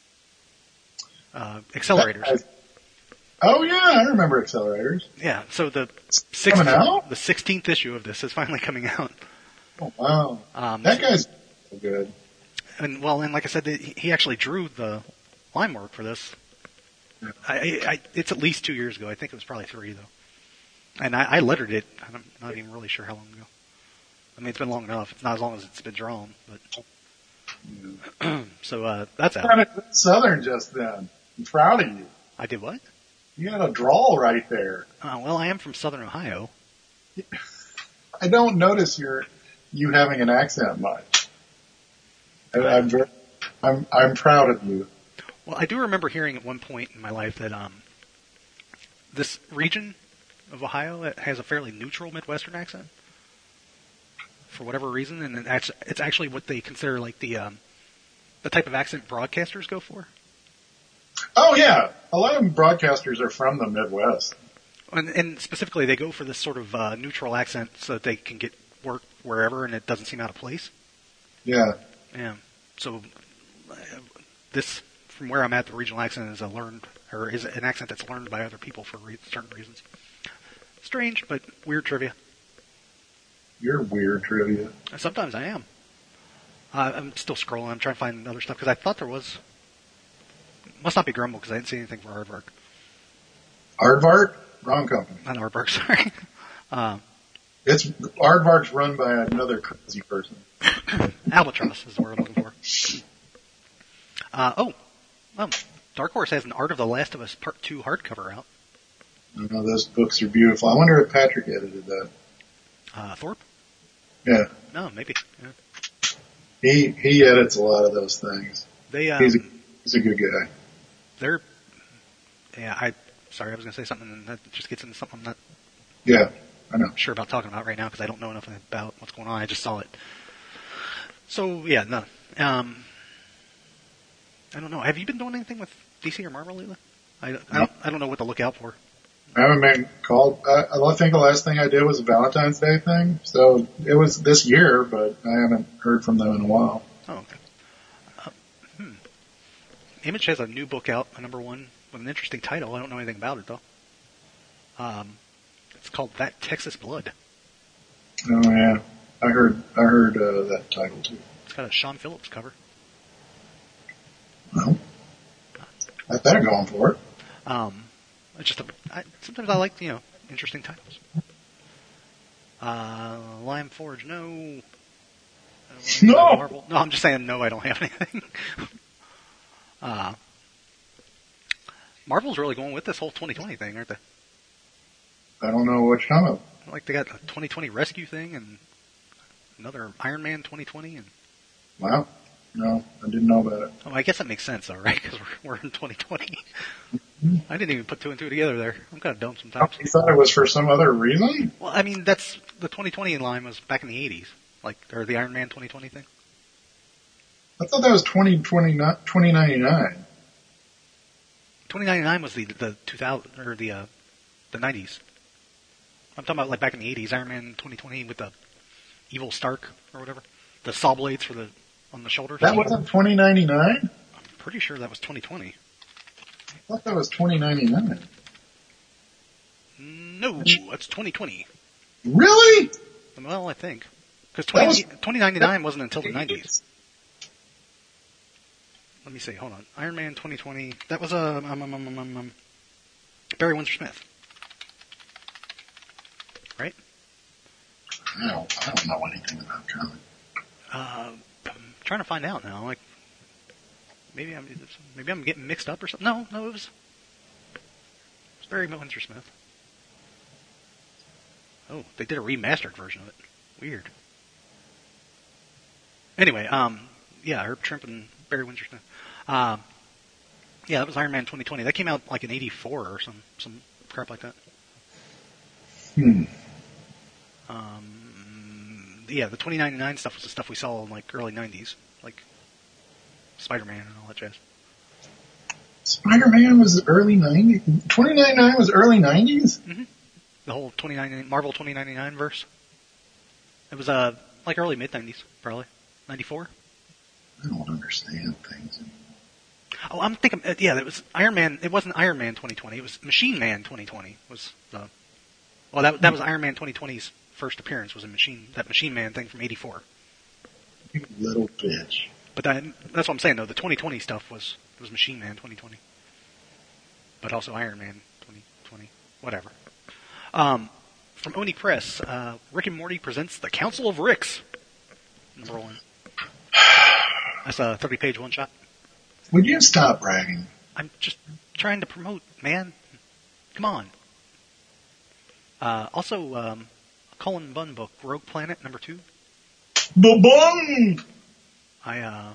Uh, Accelerators. Oh yeah, I remember Accelerators. Yeah, so the Coming out? sixteenth, the sixteenth issue of this is finally coming out. Oh wow, Um, that guy's so good. And well, and like I said, he he actually drew the line work for this. Yeah. I, I, I, it's at least two years ago. I think it was probably three though. And I, I lettered it. I'm not even really sure how long ago. I mean, it's been long enough. It's not as long as it's been drawn, but Yeah. so uh, that's out. Kind of Southern just then. I'm proud of you. I did what? You got a drawl right there. Uh, well, I am from Southern Ohio. I don't notice your you having an accent much. I, I'm very, I'm I'm proud of you. Well, I do remember hearing at one point in my life that um, this region of Ohio has a fairly neutral Midwestern accent for whatever reason, and it's it's actually what they consider like the um, the type of accent broadcasters go for. Oh yeah, a lot of broadcasters are from the Midwest. And, and specifically, they go for this sort of uh, neutral accent so that they can get work wherever, and it doesn't seem out of place. Yeah. Yeah. So uh, this, from where I'm at, the regional accent is a learned, or is an accent that's learned by other people for re- certain reasons. Strange, but weird trivia. You're weird trivia. Sometimes I am. Uh, I'm still scrolling. I'm trying to find other stuff because I thought there was. Must not be Grumble because I didn't see anything for Aardvark. Aardvark? Wrong company. Not Aardvark, sorry. um, It's Aardvark's run by another crazy person. Albatross is the word I'm looking for. Uh, oh, well, Dark Horse has an Art of the Last of Us Part Two hardcover out. I know those books are beautiful. I wonder if Patrick edited that. Uh, Thorpe? Yeah. No, maybe. Yeah. He he edits a lot of those things. They um, he's a, he's a good guy. They're yeah. I sorry, I was going to say something and that just gets into something I'm not. Yeah, I know. Sure about talking about right now because I don't know enough about what's going on. I just saw it. So yeah, no. Um, I don't know. Have you been doing anything with D C or Marvel lately? I, I, don't, I don't know what to look out for. I haven't been called. I, I think the last thing I did was a Valentine's Day thing. So it was this year, but I haven't heard from them in a while. Oh, okay. Uh, hmm. Image has a new book out, a number one, with an interesting title. I don't know anything about it, though. Um, it's called That Texas Blood. Oh, yeah. I heard I heard uh, that title, too. It's got a Sean Phillips cover. Well, I better go on for it. Um, it's just a, I, sometimes I like, you know, interesting titles. Uh, Lime Forge, no. Uh, no! Marvel. No, I'm just saying no, I don't have anything. uh, Marvel's really going with this whole twenty twenty thing, aren't they? I don't know what you're talking about. Like they got a twenty twenty rescue thing and another Iron Man twenty twenty and. Wow. No, I didn't know about it. Oh, I guess that makes sense, though, right? Because we're, we're in twenty twenty. I didn't even put two and two together there. I'm kind of dumb sometimes. You thought it was for some other reason? Well, I mean, that's the twenty twenty in line was back in the eighties, like or the Iron Man twenty twenty thing. I thought that was twenty ninety-nine. twenty ninety-nine was the the two thousand or the uh, the nineties. I'm talking about like back in the eighties, Iron Man twenty twenty with the evil Stark or whatever, the saw blades for the on the shoulders. That wasn't twenty ninety-nine? I'm pretty sure that was twenty twenty. I thought that was twenty ninety-nine. No, that's twenty twenty. Really? Well, I think. Because twenty, twenty ninety-nine wasn't until the nineties. Let me see, hold on. Iron Man twenty twenty, that was a, um, um, um, um, um, Barry Windsor Smith. Right? I don't, I don't know anything about comics. Uh, I'm trying to find out now. Like, maybe I'm maybe I'm getting mixed up or something. No, no, it was it was Barry Windsor Smith. Oh, they did a remastered version of it. Weird. Anyway, um, yeah, Herb Trimp and Barry Windsor Smith. Um, yeah, that was Iron Man twenty twenty. That came out like in eighty-four or some some crap like that. Hmm. Um, yeah, the twenty ninety-nine stuff was the stuff we saw in like early nineties, like Spider-Man and all that jazz. Spider-Man was early nineties? twenty ninety-nine was early nineties? Mm-hmm. The whole twenty ninety-nine, Marvel twenty ninety-nine verse. It was, uh, like early mid-nineties, probably. ninety-four? I don't understand things anymore. Oh, I'm thinking, uh, yeah, it was Iron Man, it wasn't Iron Man twenty twenty, it was Machine Man twenty twenty was the, well, that, that was Iron Man twenty twenty's first appearance, was a machine, that Machine Man thing from eighty-four. You little bitch. But that, that's what I'm saying, though, the twenty twenty stuff was, was Machine Man twenty twenty. But also Iron Man twenty twenty, whatever. Um, from Oni Press, uh, Rick and Morty presents The Council of Ricks. Number one. That's a thirty-page one-shot. Would you stop bragging? I'm just trying to promote, man. Come on. Uh, also, um, a Cullen Bunn book, Rogue Planet, number two. Ba-bung! I, uh,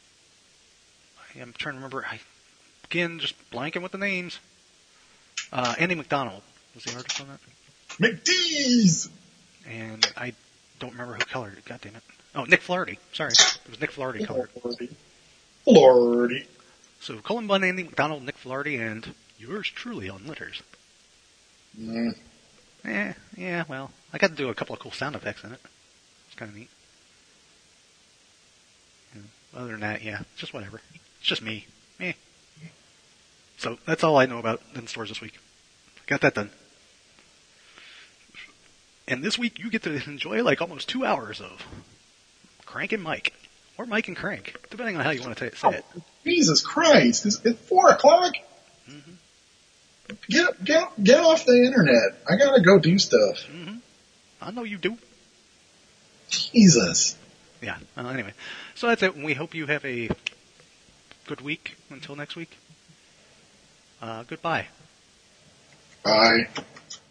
I am trying to remember, I, again, just blanking with the names. Uh, Andy McDonald was the artist on that. McDee's! And I don't remember who colored it, god damn it. Oh, Nick Flaherty, sorry. It was Nick Flaherty colored. Flaherty. Flaherty. So, Cullen Bunn, Andy McDonald, Nick Flaherty, and yours truly on letters. Mm. Eh, yeah, well, I got to do a couple of cool sound effects in it. It's kind of neat. And other than that, yeah, just whatever. It's just me. Eh. So, that's all I know about in stores this week. Got that done. And this week, you get to enjoy like almost two hours of Crank and Mike. Or Mike and Crank, depending on how you want to say it. Oh, Jesus Christ. It's, it's four o'clock? Mm-hmm. Get, get, get off the internet. I gotta go do stuff. Mm-hmm. I know you do. Jesus. Yeah. Uh, anyway, so that's it. We hope you have a good week. Until next week. Uh, goodbye. Bye.